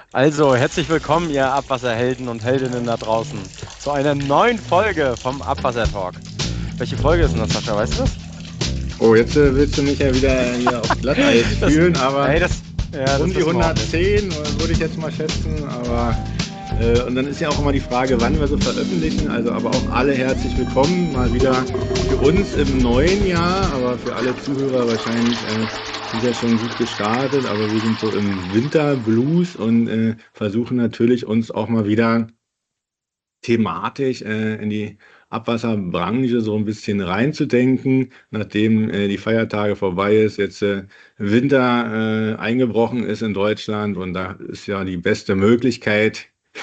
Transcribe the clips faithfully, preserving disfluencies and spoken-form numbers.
Also, herzlich willkommen, ihr Abwasserhelden und Heldinnen da draußen, zu einer neuen Folge vom Abwasser-Talk. Welche Folge ist denn das, Sascha, weißt du das? Oh, jetzt äh, willst du mich ja wieder hier aufs Glatteis Das, führen, aber ey, das, ja, um das die wissen wir auch nicht. hundertzehn äh, würde ich jetzt mal schätzen. Aber äh, und dann ist ja auch immer die Frage, wann wir so veröffentlichen. Also aber auch alle herzlich willkommen, mal wieder für uns im neuen Jahr, aber für alle Zuhörer wahrscheinlich äh, sind ja schon gut gestartet. Aber wir sind so im Winterblues und äh, versuchen natürlich uns auch mal wieder thematisch äh, in die Abwasserbranche so ein bisschen reinzudenken, nachdem äh, die Feiertage vorbei ist, jetzt äh, Winter äh, eingebrochen ist in Deutschland und da ist ja die beste Möglichkeit,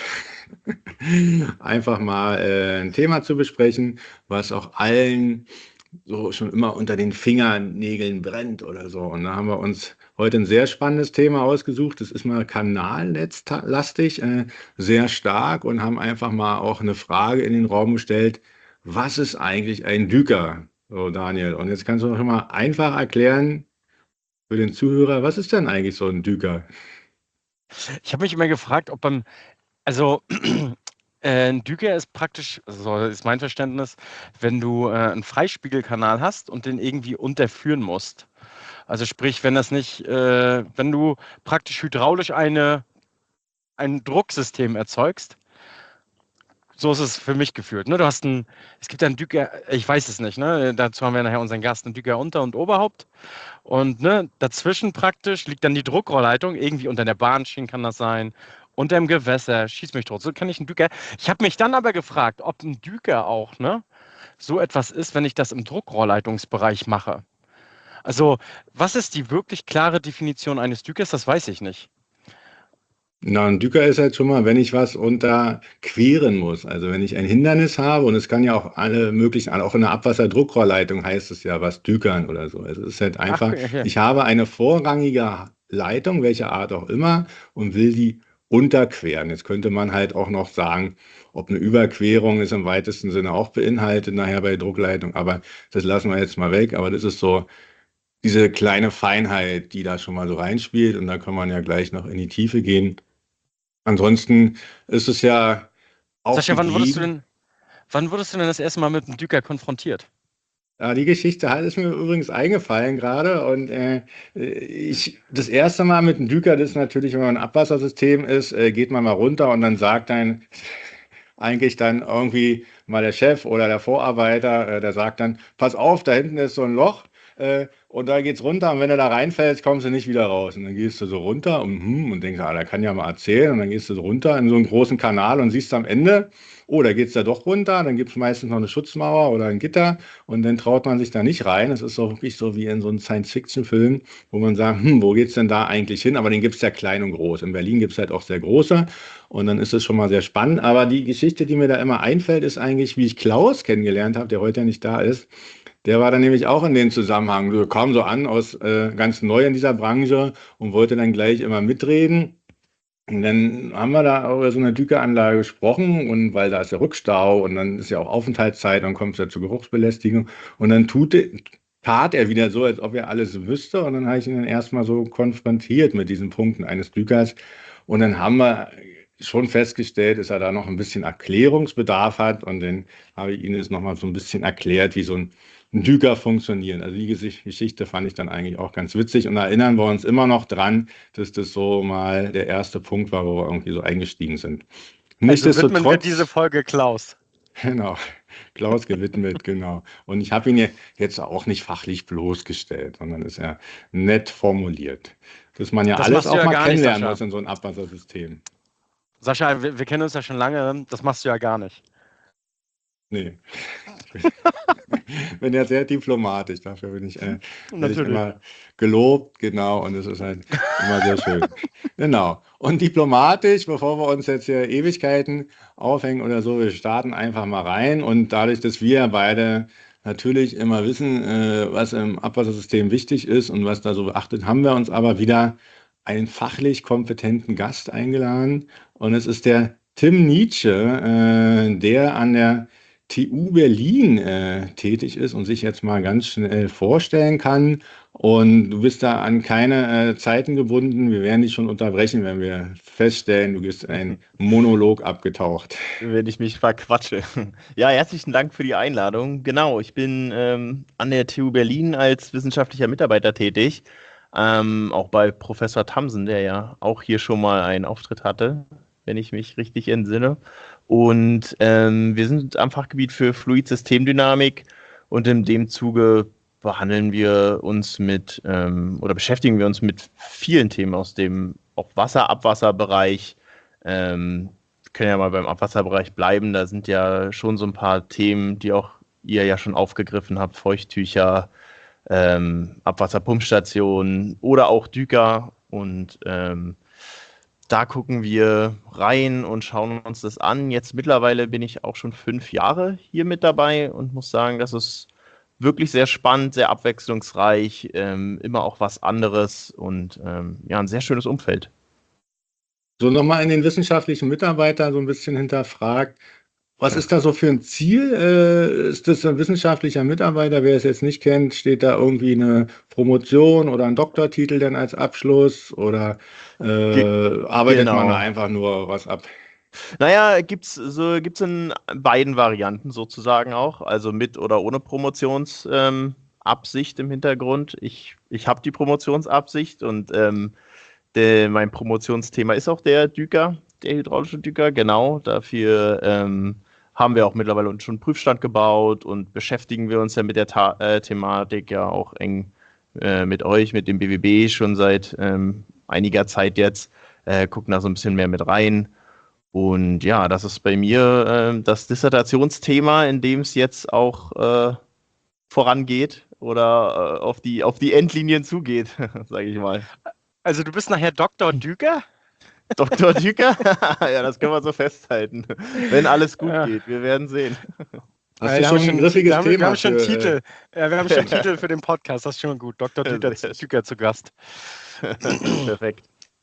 einfach mal äh, ein Thema zu besprechen, was auch allen so schon immer unter den Fingernägeln brennt oder so. Und da haben wir uns heute ein sehr spannendes Thema ausgesucht. Das ist mal kanalnetzlastig, äh, sehr stark und haben einfach mal auch eine Frage in den Raum gestellt. Was ist eigentlich ein Düker? So, Daniel. Und jetzt kannst du noch mal einfach erklären für den Zuhörer, was ist denn eigentlich so ein Düker? Ich habe mich immer gefragt, ob beim, also, äh, ein Düker ist praktisch, so ist mein Verständnis, wenn du äh, einen Freispiegelkanal hast und den irgendwie unterführen musst. Also sprich, wenn das nicht, äh, wenn du praktisch hydraulisch eine, ein Drucksystem erzeugst. So ist es für mich gefühlt. Ne? Du hast ein, es gibt einen Düker, ich weiß es nicht, ne? Dazu haben wir nachher unseren Gast, einen Düker Unter- und Oberhaupt. Und ne, dazwischen praktisch liegt dann die Druckrohrleitung, irgendwie unter der Bahnschiene kann das sein, unter dem Gewässer, schieß mich tot. So kann ich einen Düker. Ich habe mich dann aber gefragt, ob ein Düker auch ne, so etwas ist, wenn ich das im Druckrohrleitungsbereich mache. Also, was ist die wirklich klare Definition eines Dükers? Das weiß ich nicht. Na, ein Düker ist halt schon mal, wenn ich was unterqueren muss. Also wenn ich ein Hindernis habe und es kann ja auch alle möglichen, auch in der Abwasserdruckrohrleitung heißt es ja was Dükern oder so. Also es ist halt Ach, einfach, okay. ich habe eine vorrangige Leitung, welcher Art auch immer, und will die unterqueren. Jetzt könnte man halt auch noch sagen, ob eine Überquerung ist im weitesten Sinne auch beinhaltet, nachher bei Druckleitung, aber das lassen wir jetzt mal weg. Aber das ist so diese kleine Feinheit, die da schon mal so reinspielt und da kann man ja gleich noch in die Tiefe gehen. Ansonsten ist es ja auch Sascha, wann wurdest du gegeben. denn, wann wurdest du denn das erste Mal mit einem Düker konfrontiert? Ja, die Geschichte hat ist mir übrigens eingefallen gerade und äh, ich das erste Mal mit dem Düker, das ist natürlich, wenn man ein Abwassersystem ist, äh, geht man mal runter und dann sagt ein eigentlich dann irgendwie mal der Chef oder der Vorarbeiter, äh, der sagt dann, pass auf, da hinten ist so ein Loch äh, und da geht's runter und wenn du da reinfällst, kommst du nicht wieder raus. Und dann gehst du so runter und, hm, und denkst, ah, der kann ja mal erzählen und dann gehst du so runter in so einen großen Kanal und siehst am Ende, oh, da geht's da doch runter, dann gibt's meistens noch eine Schutzmauer oder ein Gitter und dann traut man sich da nicht rein. Das ist so wirklich so wie in so einem Science-Fiction-Film, wo man sagt, hm, wo geht's denn da eigentlich hin? Aber den gibt's ja klein und groß. In Berlin gibt's halt auch sehr große. Und dann ist es schon mal sehr spannend. Aber die Geschichte, die mir da immer einfällt, ist eigentlich, wie ich Klaus kennengelernt habe, der heute ja nicht da ist. Der war dann nämlich auch in dem Zusammenhang, so kam so an, aus äh, ganz neu in dieser Branche und wollte dann gleich immer mitreden. Und dann haben wir da über so eine Dükeranlage gesprochen und weil da ist ja Rückstau und dann ist ja auch Aufenthaltszeit, dann kommt es ja zur Geruchsbelästigung und dann tut, tat er wieder so, als ob er alles wüsste und dann habe ich ihn dann erstmal so konfrontiert mit diesen Punkten eines Dükers und dann haben wir schon festgestellt, dass er da noch ein bisschen Erklärungsbedarf hat und dann habe ich ihm jetzt nochmal so ein bisschen erklärt, wie so ein ein Düker funktioniert. Also die Gesicht- Geschichte fand ich dann eigentlich auch ganz witzig und da erinnern wir uns immer noch dran, dass das so mal der erste Punkt war, wo wir irgendwie so eingestiegen sind. Also widmen wir diese Nichtsdestotrotz, Folge Klaus. genau, Klaus gewidmet, genau. Und ich habe ihn ja jetzt auch nicht fachlich bloßgestellt, sondern ist ja nett formuliert. Dass man ja Das alles machst du auch ja mal gar nicht, kennenlernen Sascha. muss in so einem Abwassersystem. Sascha, wir, wir kennen uns ja schon lange, das machst du ja gar nicht. Nee. Bin ja sehr diplomatisch, dafür bin ich, äh, werde ich Natürlich. immer gelobt, genau, und es ist halt immer sehr schön. Genau. Und diplomatisch, bevor wir uns jetzt hier Ewigkeiten aufhängen oder so, wir starten einfach mal rein und dadurch, dass wir beide natürlich immer wissen, äh, was im Abwassersystem wichtig ist und was da so beachtet, haben wir uns aber wieder einen fachlich kompetenten Gast eingeladen und es ist der Tim Nietzsche, äh, der an der T U Berlin äh, tätig ist und sich jetzt mal ganz schnell vorstellen kann. Und du bist da an keine äh, Zeiten gebunden. Wir werden dich schon unterbrechen, wenn wir feststellen, du bist ein Monolog abgetaucht. Wenn ich mich verquatsche. Ja, herzlichen Dank für die Einladung. Genau, ich bin ähm, an der T U Berlin als wissenschaftlicher Mitarbeiter tätig. Ähm, auch bei Professor Tamsen, der ja auch hier schon mal einen Auftritt hatte, wenn ich mich richtig entsinne. Und ähm, wir sind am Fachgebiet für Fluidsystemdynamik und in dem Zuge behandeln wir uns mit ähm, oder beschäftigen wir uns mit vielen Themen aus dem auch Wasser-Abwasserbereich. Ähm, können ja mal beim Abwasserbereich bleiben. Da sind ja schon so ein paar Themen, die auch ihr ja schon aufgegriffen habt. Feuchttücher, ähm, Abwasserpumpstationen oder auch Düker. Und ähm, da gucken wir rein und schauen uns das an. Jetzt mittlerweile bin ich auch schon fünf Jahre hier mit dabei und muss sagen, das ist wirklich sehr spannend, sehr abwechslungsreich, ähm, immer auch was anderes und ähm, ja, ein sehr schönes Umfeld. So nochmal in den wissenschaftlichen Mitarbeiter so ein bisschen hinterfragt. Was ist da so für ein Ziel? Äh, ist das ein wissenschaftlicher Mitarbeiter? Wer es jetzt nicht kennt, steht da irgendwie eine Promotion oder ein Doktortitel denn als Abschluss oder äh, Ge arbeitet genau. man da einfach nur was ab? Naja, gibt's so gibt's in beiden Varianten sozusagen auch, also mit oder ohne Promotionsabsicht ähm, im Hintergrund. Ich, ich habe die Promotionsabsicht und ähm, der, mein Promotionsthema ist auch der Düker, der hydraulische Düker, genau. Dafür ähm, haben wir auch mittlerweile schon einen Prüfstand gebaut und beschäftigen wir uns ja mit der Ta äh, Thematik ja auch eng äh, mit euch, mit dem B W B schon seit ähm, einiger Zeit jetzt, äh, gucken da so ein bisschen mehr mit rein. Und ja, das ist bei mir äh, das Dissertationsthema, in dem es jetzt auch äh, vorangeht oder äh, auf die, auf die Endlinien zugeht, sage ich mal. Also du bist nachher Doktor Düker? Doktor Düker? Ja, das können wir so festhalten. Wenn alles gut Ja. geht, wir werden sehen. Hast Ja, du wir schon haben ein griffiges wir haben, Thema wir haben schon einen für, äh, Titel. Ja, wir haben schon einen Titel für den Podcast. Das ist schon gut. Doktor Düker, Düker zu Gast. Perfekt.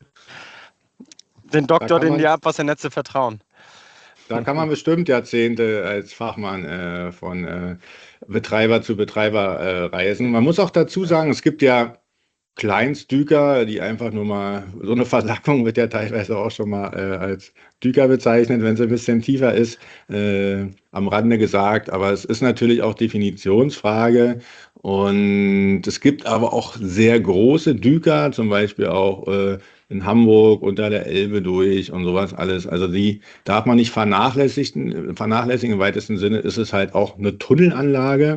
Den Doktor, kann den man- die Abwassernetze vertrauen. Da kann man bestimmt Jahrzehnte als Fachmann äh, von äh, Betreiber zu Betreiber äh, reisen. Man muss auch dazu sagen, es gibt ja Kleinstdüker, die einfach nur mal, so eine Versackung wird ja teilweise auch schon mal äh, als Düker bezeichnet, wenn es ein bisschen tiefer ist, äh, am Rande gesagt. Aber es ist natürlich auch Definitionsfrage. Und es gibt aber auch sehr große Düker, zum Beispiel auch äh, in Hamburg unter der Elbe durch und sowas alles. Also die darf man nicht vernachlässigen. Vernachlässigen im weitesten Sinne ist es halt auch eine Tunnelanlage,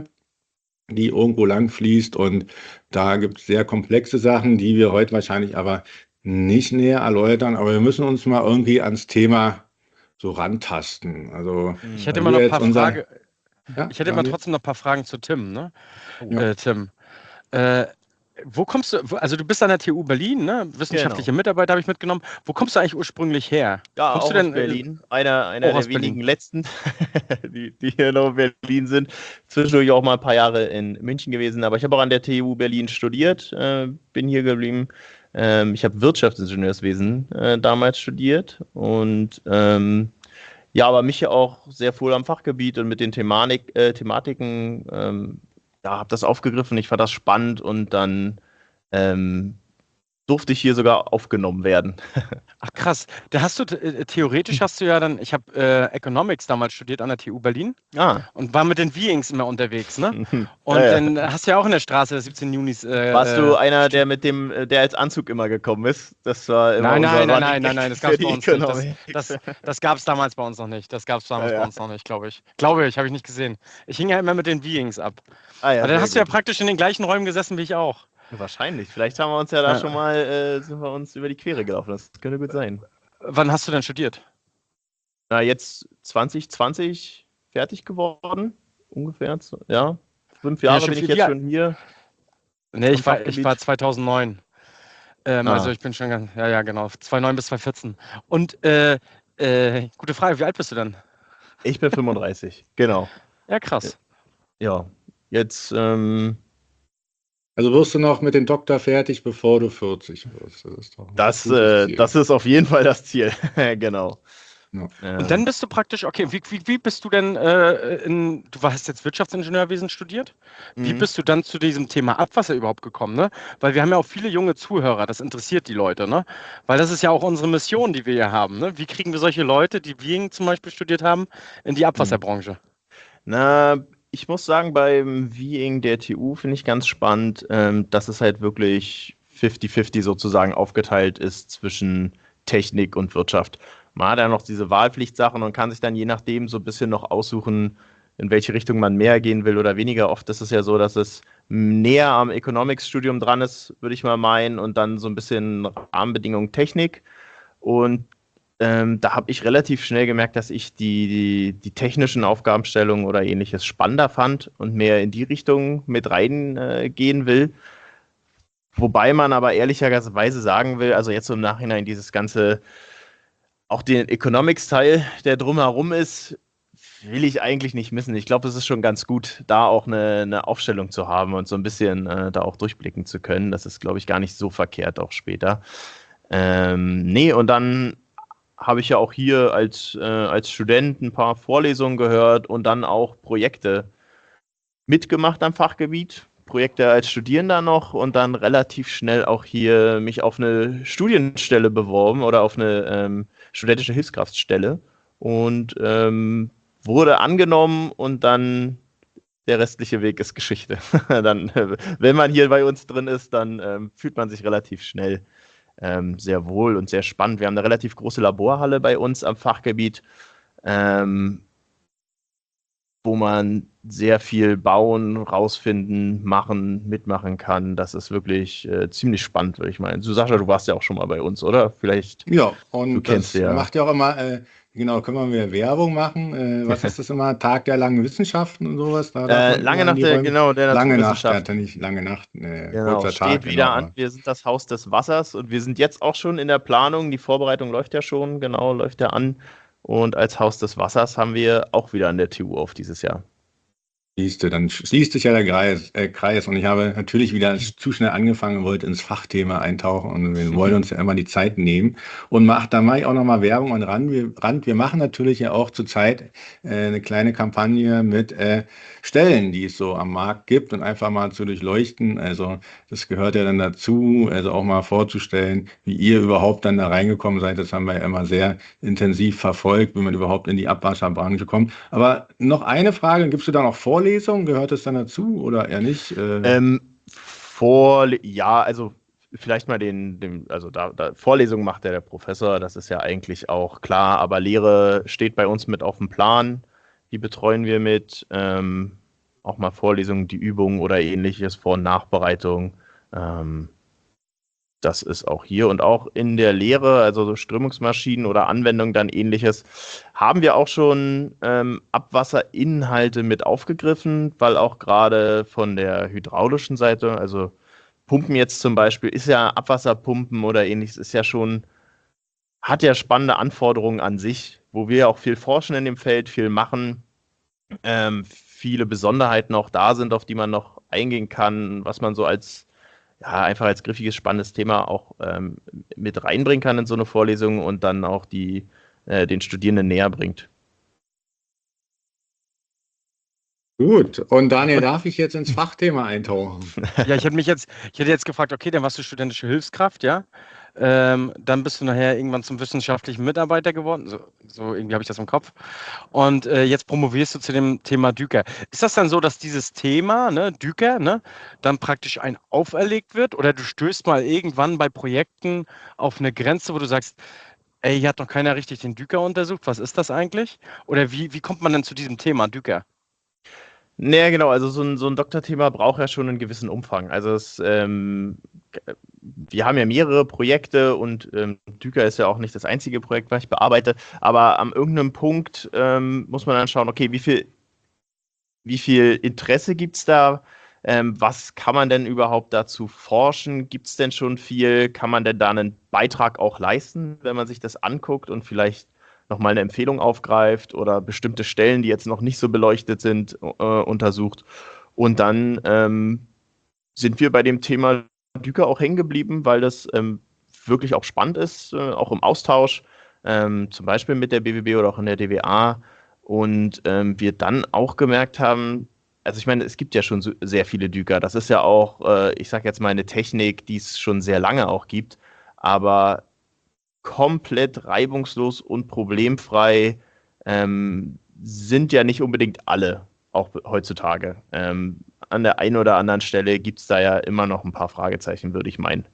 die irgendwo lang fließt, und da gibt es sehr komplexe Sachen, die wir heute wahrscheinlich aber nicht näher erläutern, aber wir müssen uns mal irgendwie ans Thema so rantasten. Also Ich hätte weil mal noch wir ein paar jetzt unser- Fragen. Ja, Ich hätte mal Daniel? trotzdem noch ein paar Fragen zu Tim, ne? Ja. Äh, Tim. Äh, wo kommst du, wo- also du bist an der T U Berlin, ne? Wissenschaftliche Mitarbeiter habe ich mitgenommen. Wo kommst du eigentlich ursprünglich her? Ja, kommst auch du denn, aus Berlin. Einer, einer auch der aus Berlin. wenigen letzten, die, die hier noch in Berlin sind. Zwischendurch auch mal ein paar Jahre in München gewesen, aber ich habe auch an der T U Berlin studiert, äh, bin hier geblieben. Ähm, ich habe Wirtschaftsingenieurswesen äh, damals studiert und ähm, ja, aber mich ja auch sehr wohl am Fachgebiet und mit den Thematik, äh, Thematiken, ähm, ja, habe das aufgegriffen. Ich fand das spannend und dann ähm, durfte ich hier sogar aufgenommen werden. Ach krass, da hast du äh, theoretisch hast du ja dann, ich habe äh, Economics damals studiert an der T U Berlin Ah. und war mit den V-Ings immer unterwegs, ne? Und Ja, ja. dann hast du ja auch in der Straße der siebzehn Junis. Äh, Warst du äh, einer, der mit dem, äh, der als Anzug immer gekommen ist? Das war immer Nein, unser nein, nein, Running nein, nein, Gag nein, das für gab es die bei uns nicht. Das, Economics. das, das gab es damals bei uns noch nicht. Das gab es damals Ja, ja. bei uns noch nicht, glaube ich. Glaube ich, habe ich nicht gesehen. Ich hing ja immer mit den V-Ings ab. Ah, ja, Aber dann sehr hast du ja gut. praktisch in den gleichen Räumen gesessen wie ich auch. Wahrscheinlich. Vielleicht haben wir uns ja da Ja. schon mal, äh, sind wir uns über die Quere gelaufen. Das könnte gut sein. Wann hast du denn studiert? Na, jetzt zwanzig zwanzig fertig geworden. Ungefähr. Ja. Fünf Ja, Jahre schon bin ich viel jetzt Jahr- schon hier. Nee, ich Am war, ich Fachgebiet. war zweitausendneun. Ähm, Ah. Also ich bin schon ganz, ja, ja, genau, zweitausendneun bis zweitausendvierzehn. Und äh, äh, gute Frage, wie alt bist du denn? Ich bin fünfunddreißig. Genau. Ja, krass. Ja. Jetzt, ähm, Also wirst du noch mit dem Doktor fertig, bevor du vierzig wirst. Das ist doch ein das, gutes äh, Ziel. das ist auf jeden Fall das Ziel. Genau. Ja. Und dann bist du praktisch, okay, wie, wie, wie bist du denn, äh, in, du hast jetzt Wirtschaftsingenieurwesen studiert, wie Mhm. bist du dann zu diesem Thema Abwasser überhaupt gekommen, ne? Weil wir haben ja auch viele junge Zuhörer, das interessiert die Leute, ne? Weil das ist ja auch unsere Mission, die wir hier haben, ne? Wie kriegen wir solche Leute, die wir zum Beispiel studiert haben, in die Hm. Abwasserbranche? Na, ich muss sagen, beim Viing der T U finde ich ganz spannend, ähm, dass es halt wirklich fünfzig fünfzig sozusagen aufgeteilt ist zwischen Technik und Wirtschaft. Man hat ja noch diese Wahlpflichtsachen und kann sich dann je nachdem so ein bisschen noch aussuchen, in welche Richtung man mehr gehen will oder weniger. Oft ist es ja so, dass es näher am Economics-Studium dran ist, würde ich mal meinen, und dann so ein bisschen Rahmenbedingungen Technik. Und ähm, da habe ich relativ schnell gemerkt, dass ich die, die, die technischen Aufgabenstellungen oder ähnliches spannender fand und mehr in die Richtung mit reingehen äh, gehen will. Wobei man aber ehrlicherweise sagen will, also jetzt so im Nachhinein dieses ganze, auch den Economics-Teil, der drumherum ist, will ich eigentlich nicht missen. Ich glaube, es ist schon ganz gut, da auch eine, eine Aufstellung zu haben und so ein bisschen äh, da auch durchblicken zu können. Das ist, glaube ich, gar nicht so verkehrt auch später. Ähm, nee, und dann habe ich ja auch hier als, äh, als Student ein paar Vorlesungen gehört und dann auch Projekte mitgemacht am Fachgebiet. Projekte als Studierender noch und dann relativ schnell auch hier mich auf eine Studienstelle beworben oder auf eine ähm, studentische Hilfskraftstelle und ähm, wurde angenommen und dann der restliche Weg ist Geschichte. Dann, äh, wenn man hier bei uns drin ist, dann ähm, fühlt man sich relativ schnell ähm, sehr wohl und sehr spannend. Wir haben eine relativ große Laborhalle bei uns am Fachgebiet, ähm, wo man sehr viel bauen, rausfinden, machen, mitmachen kann. Das ist wirklich äh, ziemlich spannend, würde ich meinen. Du, Sascha, du warst ja auch schon mal bei uns, oder? Vielleicht, Ja, du und kennst das ja. macht ja auch immer, äh, genau, können wir wieder Werbung machen. Äh, was ist das immer? Tag der langen Wissenschaften und sowas. Da darf Äh, man lange immer in nach die der, Räume. genau, der Lange Nacht, der Naturwissenschaft. hatte nicht lange Nacht, äh, Genau, kurzer Tag, steht genau. wieder an. Aber Wir sind das Haus des Wassers und wir sind jetzt auch schon in der Planung. Die Vorbereitung läuft ja schon, genau, läuft ja an. Und als Haus des Wassers haben wir auch wieder an der T U auf dieses Jahr. siehst du, dann schließt sich ja der Kreis, äh, Kreis. Und ich habe natürlich wieder zu schnell angefangen, wollte ins Fachthema eintauchen und wir wollen uns ja immer die Zeit nehmen. Und mach, da mache ich auch nochmal Werbung an Rand. Wir, Rand. Wir machen natürlich ja auch zurzeit äh, eine kleine Kampagne mit äh, Stellen, die es so am Markt gibt und einfach mal zu durchleuchten. Also das gehört ja dann dazu, also auch mal vorzustellen, wie ihr überhaupt dann da reingekommen seid. Das haben wir ja immer sehr intensiv verfolgt, wie man überhaupt in die Abwasserbranche kommt. Aber noch eine Frage, gibst du da noch Vorlesungen? Gehört es dann dazu oder eher nicht? Äh, Ähm, vor, ja, also vielleicht mal den, den also da, da Vorlesungen macht ja der Professor, das ist ja eigentlich auch klar, aber Lehre steht bei uns mit auf dem Plan. Die betreuen wir mit, ähm, auch mal Vorlesungen, die Übungen oder ähnliches, Vor- und Nachbereitung. Ähm, Das ist auch hier und auch in der Lehre, also so Strömungsmaschinen oder Anwendungen dann ähnliches, haben wir auch schon ähm, Abwasserinhalte mit aufgegriffen, weil auch gerade von der hydraulischen Seite, also Pumpen jetzt zum Beispiel, ist ja Abwasserpumpen oder ähnliches, ist ja schon, hat ja spannende Anforderungen an sich, wo wir auch viel forschen in dem Feld, viel machen, ähm, viele Besonderheiten auch da sind, auf die man noch eingehen kann, was man so als ja, einfach als griffiges, spannendes Thema auch ähm, mit reinbringen kann in so eine Vorlesung und dann auch die, äh, den Studierenden näher bringt. gut, und Daniel, Und darf ich jetzt ins Fachthema eintauchen? ja, ich hätte mich jetzt, ich hätte jetzt gefragt, okay, dann warst du studentische Hilfskraft, ja? Ähm, dann bist du nachher irgendwann zum wissenschaftlichen Mitarbeiter geworden. So, so irgendwie habe ich das im Kopf. Und äh, jetzt promovierst du zu dem Thema Düker. Ist das dann so, dass dieses Thema, ne, Düker, ne, dann praktisch ein auferlegt wird? Oder du stößt mal irgendwann bei Projekten auf eine Grenze, wo du sagst, ey, hier hat noch keiner richtig den Düker untersucht. Was ist das eigentlich? Oder wie, wie kommt man denn zu diesem Thema Düker? Naja, genau, also so ein, so ein Doktorthema braucht ja schon einen gewissen Umfang. Also es, ähm, wir haben ja mehrere Projekte und ähm, Düker ist ja auch nicht das einzige Projekt, was ich bearbeite, aber an irgendeinem Punkt ähm, muss man dann schauen, okay, wie viel Wie viel Interesse gibt es da? Ähm, was kann man denn überhaupt dazu forschen? Gibt es denn schon viel? Kann man denn da einen Beitrag auch leisten, wenn man sich das anguckt und vielleicht nochmal eine Empfehlung aufgreift oder bestimmte Stellen, die jetzt noch nicht so beleuchtet sind, äh, untersucht? Und dann ähm, sind wir bei dem Thema Düker auch hängen geblieben, weil das ähm, wirklich auch spannend ist, äh, auch im Austausch. ähm, zum Beispiel mit der B W B oder auch in der D W A. Und ähm, wir dann auch gemerkt haben, also ich meine, es gibt ja schon so sehr viele Düker. Das ist ja auch, äh, ich sage jetzt mal, eine Technik, die es schon sehr lange auch gibt, aber komplett reibungslos und problemfrei ähm, sind ja nicht unbedingt alle, auch heutzutage. Ähm, an der einen oder anderen Stelle gibt es da ja immer noch ein paar Fragezeichen, würde ich meinen.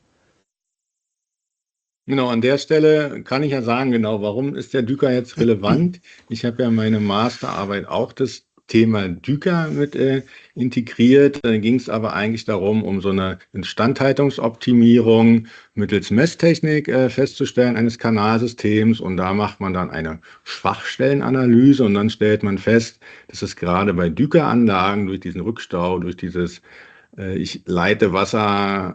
Genau, an der Stelle kann ich ja sagen, genau, warum ist der Düker jetzt relevant? Ich habe ja meine Masterarbeit auch das Thema Düker mit äh, integriert. Da ging es aber eigentlich darum, um so eine Instandhaltungsoptimierung mittels Messtechnik äh, festzustellen eines Kanalsystems. Und da macht man dann eine Schwachstellenanalyse und dann stellt man fest, dass es gerade bei Dükeranlagen durch diesen Rückstau, durch dieses äh, ich leite Wasser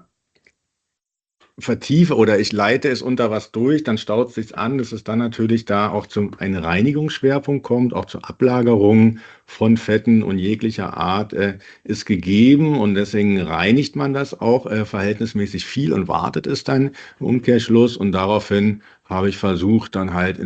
vertiefe oder ich leite es unter was durch, dann staut es sich an, dass es dann natürlich da auch zum einen Reinigungsschwerpunkt kommt, auch zur Ablagerung von Fetten und jeglicher Art äh, ist gegeben und deswegen reinigt man das auch äh, verhältnismäßig viel und wartet es dann im Umkehrschluss und daraufhin habe ich versucht, dann halt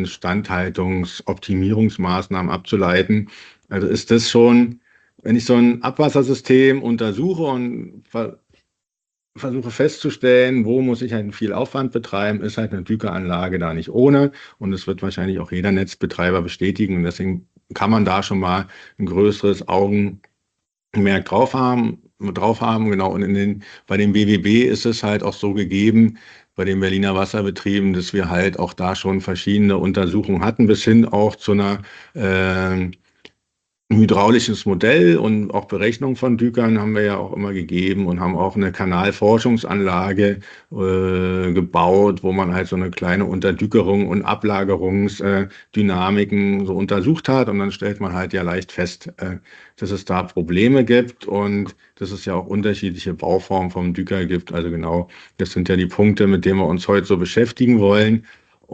Instandhaltungsoptimierungsmaßnahmen abzuleiten. Also ist das schon, wenn ich so ein Abwassersystem untersuche und ver versuche festzustellen, wo muss ich halt viel Aufwand betreiben, ist halt eine Dükeranlage da nicht ohne. Und das wird wahrscheinlich auch jeder Netzbetreiber bestätigen. Und deswegen kann man da schon mal ein größeres Augenmerk drauf haben, drauf haben, genau. Und in den, bei dem B W B ist es halt auch so gegeben, bei den Berliner Wasserbetrieben, dass wir halt auch da schon verschiedene Untersuchungen hatten, bis hin auch zu einer äh, ein hydraulisches Modell und auch Berechnung von Dükern haben wir ja auch immer gegeben und haben auch eine Kanalforschungsanlage äh, gebaut, wo man halt so eine kleine Unterdückerung und Ablagerungsdynamiken äh, so untersucht hat. Und dann stellt man halt ja leicht fest, äh, dass es da Probleme gibt und dass es ja auch unterschiedliche Bauformen vom Düker gibt. Also genau, das sind ja die Punkte, mit denen wir uns heute so beschäftigen wollen.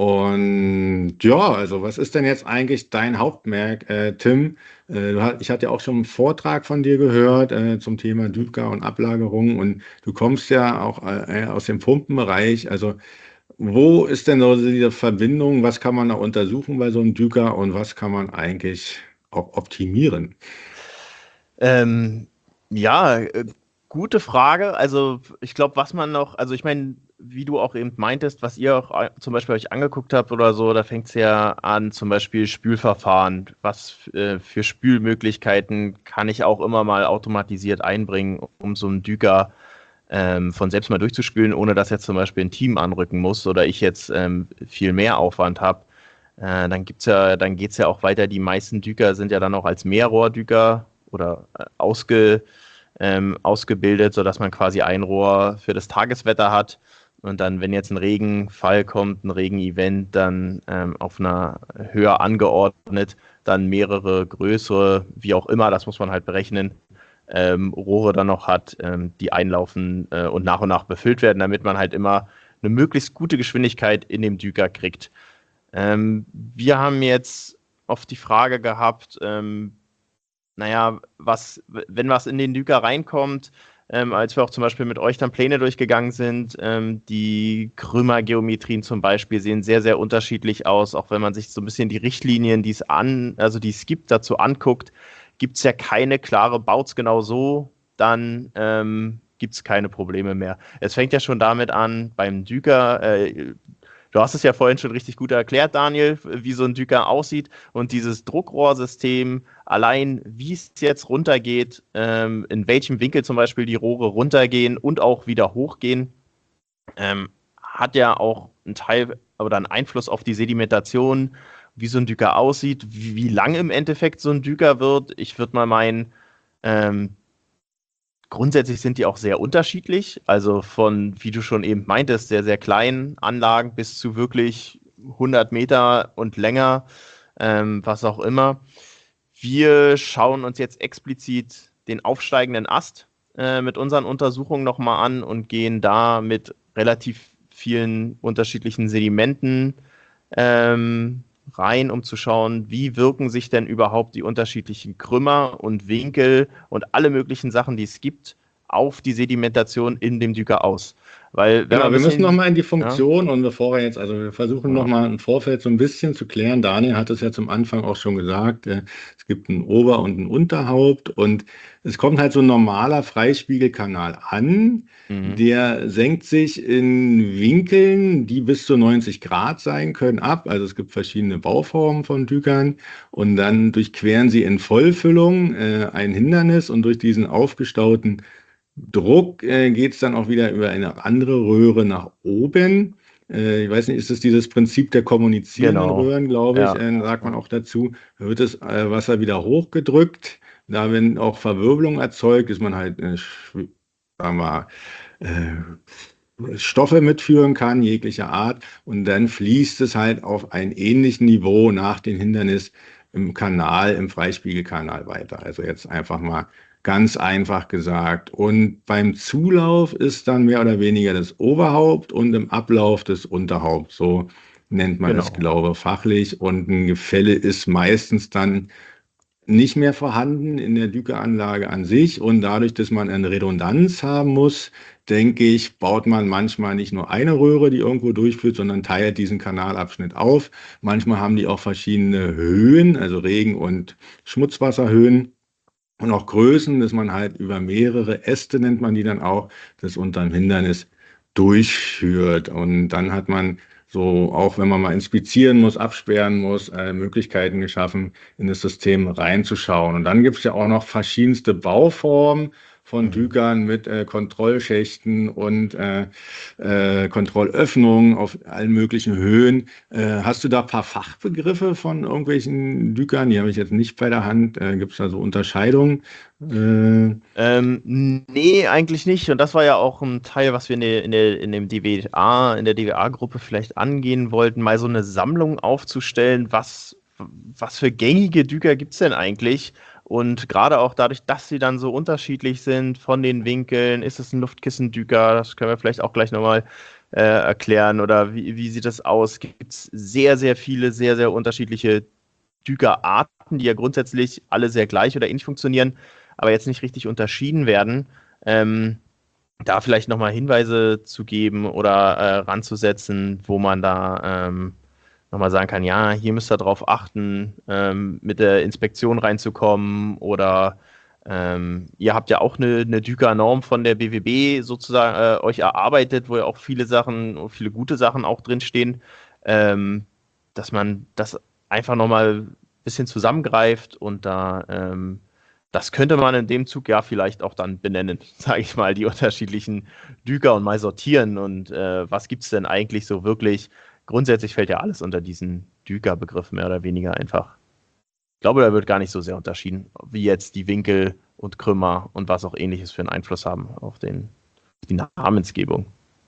Und ja, also was ist denn jetzt eigentlich dein Hauptmerk, äh, Tim? Äh, du hat, ich hatte ja auch schon einen Vortrag von dir gehört äh, zum Thema Düker und Ablagerung und du kommst ja auch äh, aus dem Pumpenbereich. Also wo ist denn so diese Verbindung? Was kann man da untersuchen bei so einem Düker und was kann man eigentlich auch optimieren? Ähm, ja, äh, gute Frage. Also ich glaube, was man noch, also ich meine, wie du auch eben meintest, was ihr auch äh, zum Beispiel euch angeguckt habt oder so, da fängt es ja an, zum Beispiel Spülverfahren. Was äh, für Spülmöglichkeiten kann ich auch immer mal automatisiert einbringen, um so einen Düker ähm, von selbst mal durchzuspülen, ohne dass jetzt zum Beispiel ein Team anrücken muss oder ich jetzt ähm, viel mehr Aufwand habe. Äh, dann gibt's ja, dann geht es ja auch weiter. Die meisten Düker sind ja dann auch als Mehrrohrdüker oder äh, ausge, ähm, ausgebildet, sodass man quasi ein Rohr für das Tageswetter hat. Und dann, wenn jetzt ein Regenfall kommt, ein Regenevent, dann ähm, auf einer höher angeordnet, dann mehrere größere, wie auch immer, das muss man halt berechnen, ähm, Rohre dann noch hat, ähm, die einlaufen äh, und nach und nach befüllt werden, damit man halt immer eine möglichst gute Geschwindigkeit in dem Düker kriegt. Ähm, wir haben jetzt oft die Frage gehabt, ähm, naja, was, wenn was in den Düker reinkommt, ähm, als wir auch zum Beispiel mit euch dann Pläne durchgegangen sind, ähm, die Krümmergeometrien zum Beispiel sehen sehr, sehr unterschiedlich aus, auch wenn man sich so ein bisschen die Richtlinien, die es an, also die es gibt, dazu anguckt, gibt es ja keine klare, baut's genau so, dann ähm, gibt es keine Probleme mehr. Es fängt ja schon damit an, beim Düker, äh, du hast es ja vorhin schon richtig gut erklärt, Daniel, wie so ein Düker aussieht und dieses Druckrohrsystem, allein wie es jetzt runtergeht, ähm, in welchem Winkel zum Beispiel die Rohre runtergehen und auch wieder hochgehen, ähm, hat ja auch einen Teil oder einen Einfluss auf die Sedimentation, wie so ein Düker aussieht, wie, wie lang im Endeffekt so ein Düker wird. Ich würde mal meinen, ähm, grundsätzlich sind die auch sehr unterschiedlich. Also von, wie du schon eben meintest, sehr, sehr kleinen Anlagen bis zu wirklich hundert Meter und länger, ähm, was auch immer. Wir schauen uns jetzt explizit den aufsteigenden Ast äh, mit unseren Untersuchungen nochmal an und gehen da mit relativ vielen unterschiedlichen Sedimenten ähm, rein, um zu schauen, wie wirken sich denn überhaupt die unterschiedlichen Krümmer und Winkel und alle möglichen Sachen, die es gibt, auf die Sedimentation in dem Düker aus. Weil wenn Genau, man ein wir müssen bisschen, nochmal in die ja, Funktion und bevor wir jetzt, also wir versuchen ja, nochmal im Vorfeld so ein bisschen zu klären. Daniel hat es ja zum Anfang auch schon gesagt, äh, es gibt ein Ober- und ein Unterhaupt und es kommt halt so ein normaler Freispiegelkanal an, mhm, der senkt sich in Winkeln, die bis zu neunzig Grad sein können, ab. Also es gibt verschiedene Bauformen von Dükern und dann durchqueren sie in Vollfüllung äh, ein Hindernis und durch diesen aufgestauten Druck äh, geht es dann auch wieder über eine andere Röhre nach oben. Äh, ich weiß nicht, ist es dieses Prinzip der kommunizierenden genau, Röhren, glaube ich, ja, äh, sagt man ja, auch dazu. Da wird das äh, Wasser wieder hochgedrückt. Da, wenn auch Verwirbelung erzeugt, ist man halt, äh, sch- sagen wir, äh, Stoffe mitführen kann, jeglicher Art. Und dann fließt es halt auf ein ähnliches Niveau nach dem Hindernis im Kanal, im Freispiegelkanal weiter. Also jetzt einfach mal ganz einfach gesagt. Und beim Zulauf ist dann mehr oder weniger das Oberhaupt und im Ablauf das Unterhaupt. So nennt man es, genau. glaube ich, fachlich. Und ein Gefälle ist meistens dann nicht mehr vorhanden in der Dükeranlage an sich. Und dadurch, dass man eine Redundanz haben muss, denke ich, baut man manchmal nicht nur eine Röhre, die irgendwo durchführt, sondern teilt diesen Kanalabschnitt auf. Manchmal haben die auch verschiedene Höhen, also Regen- und Schmutzwasserhöhen. Und auch Größen, dass man halt über mehrere Äste, nennt man die dann auch, das unter dem Hindernis durchführt. Und dann hat man so, auch wenn man mal inspizieren muss, absperren muss, äh, Möglichkeiten geschaffen, in das System reinzuschauen. Und dann gibt es ja auch noch verschiedenste Bauformen von Mhm. Dükern mit äh, Kontrollschächten und äh, äh, Kontrollöffnungen auf allen möglichen Höhen. Äh, hast du da ein paar Fachbegriffe von irgendwelchen Dükern? Die habe ich jetzt nicht bei der Hand. Äh, Gibt es da so Unterscheidungen? Äh, Ähm, nee, eigentlich nicht. Und das war ja auch ein Teil, was wir in der, in der, in dem D W A, in der D W A-Gruppe vielleicht angehen wollten, mal so eine Sammlung aufzustellen, was, was für gängige Düker gibt es denn eigentlich? Und gerade auch dadurch, dass sie dann so unterschiedlich sind von den Winkeln, ist es ein Luftkissendüker, das können wir vielleicht auch gleich nochmal äh, erklären. Oder wie, wie sieht das aus? Gibt es sehr, sehr viele, sehr, sehr unterschiedliche Dükerarten, die ja grundsätzlich alle sehr gleich oder ähnlich funktionieren, aber jetzt nicht richtig unterschieden werden. Ähm, da vielleicht nochmal Hinweise zu geben oder äh, ranzusetzen, wo man da ähm, nochmal sagen kann, ja, hier müsst ihr darauf achten, ähm, mit der Inspektion reinzukommen oder ähm, ihr habt ja auch eine, eine Düker-Norm von der B W B sozusagen äh, euch erarbeitet, wo ja auch viele Sachen, viele gute Sachen auch drinstehen, ähm, dass man das einfach nochmal ein bisschen zusammengreift und da ähm, das könnte man in dem Zug ja vielleicht auch dann benennen, sage ich mal, die unterschiedlichen Düker und mal sortieren und äh, was gibt es denn eigentlich so wirklich. Grundsätzlich fällt ja alles unter diesen Düker-Begriff mehr oder weniger einfach. Ich glaube, da wird gar nicht so sehr unterschieden, wie jetzt die Winkel und Krümmer und was auch ähnliches für einen Einfluss haben auf den, die Namensgebung.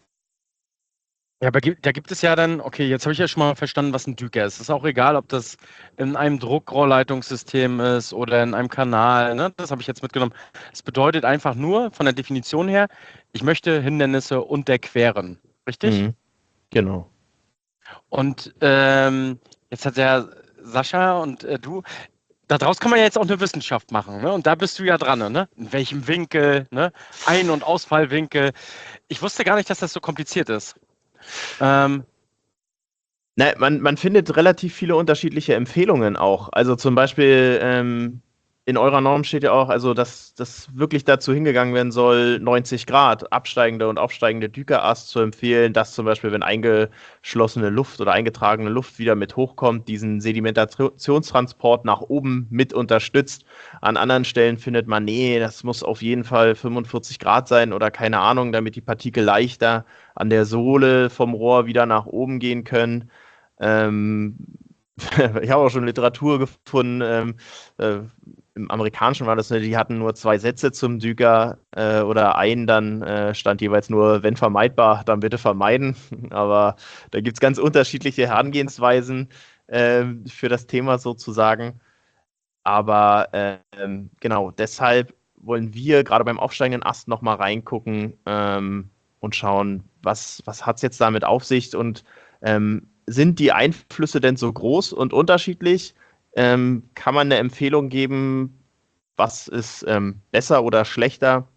Ja, aber gibt, da gibt es ja dann, okay, jetzt habe ich ja schon mal verstanden, was ein Düker ist. Es ist auch egal, ob das in einem Druckrohrleitungssystem ist oder in einem Kanal, ne? Das habe ich jetzt mitgenommen. Es bedeutet einfach nur von der Definition her, ich möchte Hindernisse unterqueren, richtig? Mhm, genau. Und ähm, jetzt hat der Sascha und äh, du, daraus kann man ja jetzt auch eine Wissenschaft machen, ne? Und da bist du ja dran, ne? In welchem Winkel, ne? Ein- und Ausfallwinkel. Ich wusste gar nicht, dass das so kompliziert ist. Ähm, Ne, man, man findet relativ viele unterschiedliche Empfehlungen auch. Also zum Beispiel ähm, in eurer Norm steht ja auch, also dass das wirklich dazu hingegangen werden soll, neunzig Grad absteigende und aufsteigende Dükerast zu empfehlen, dass zum Beispiel, wenn eingeschlossene Luft oder eingetragene Luft wieder mit hochkommt, diesen Sedimentationstransport nach oben mit unterstützt. An anderen Stellen findet man, nee, das muss auf jeden Fall fünfundvierzig Grad sein oder keine Ahnung, damit die Partikel leichter an der Sohle vom Rohr wieder nach oben gehen können. Ähm, ich habe auch schon Literatur gefunden, ähm, äh, im Amerikanischen war das, ne, die hatten nur zwei Sätze zum Düker äh, oder einen, dann äh, stand jeweils nur, wenn vermeidbar, dann bitte vermeiden. Aber da gibt es ganz unterschiedliche Herangehensweisen äh, für das Thema sozusagen. Aber ähm, genau, deshalb wollen wir gerade beim aufsteigenden Ast nochmal reingucken ähm, und schauen, was, was hat es jetzt damit auf sich und ähm, sind die Einflüsse denn so groß und unterschiedlich? Ähm, kann man eine Empfehlung geben, was ist ähm, besser oder schlechter?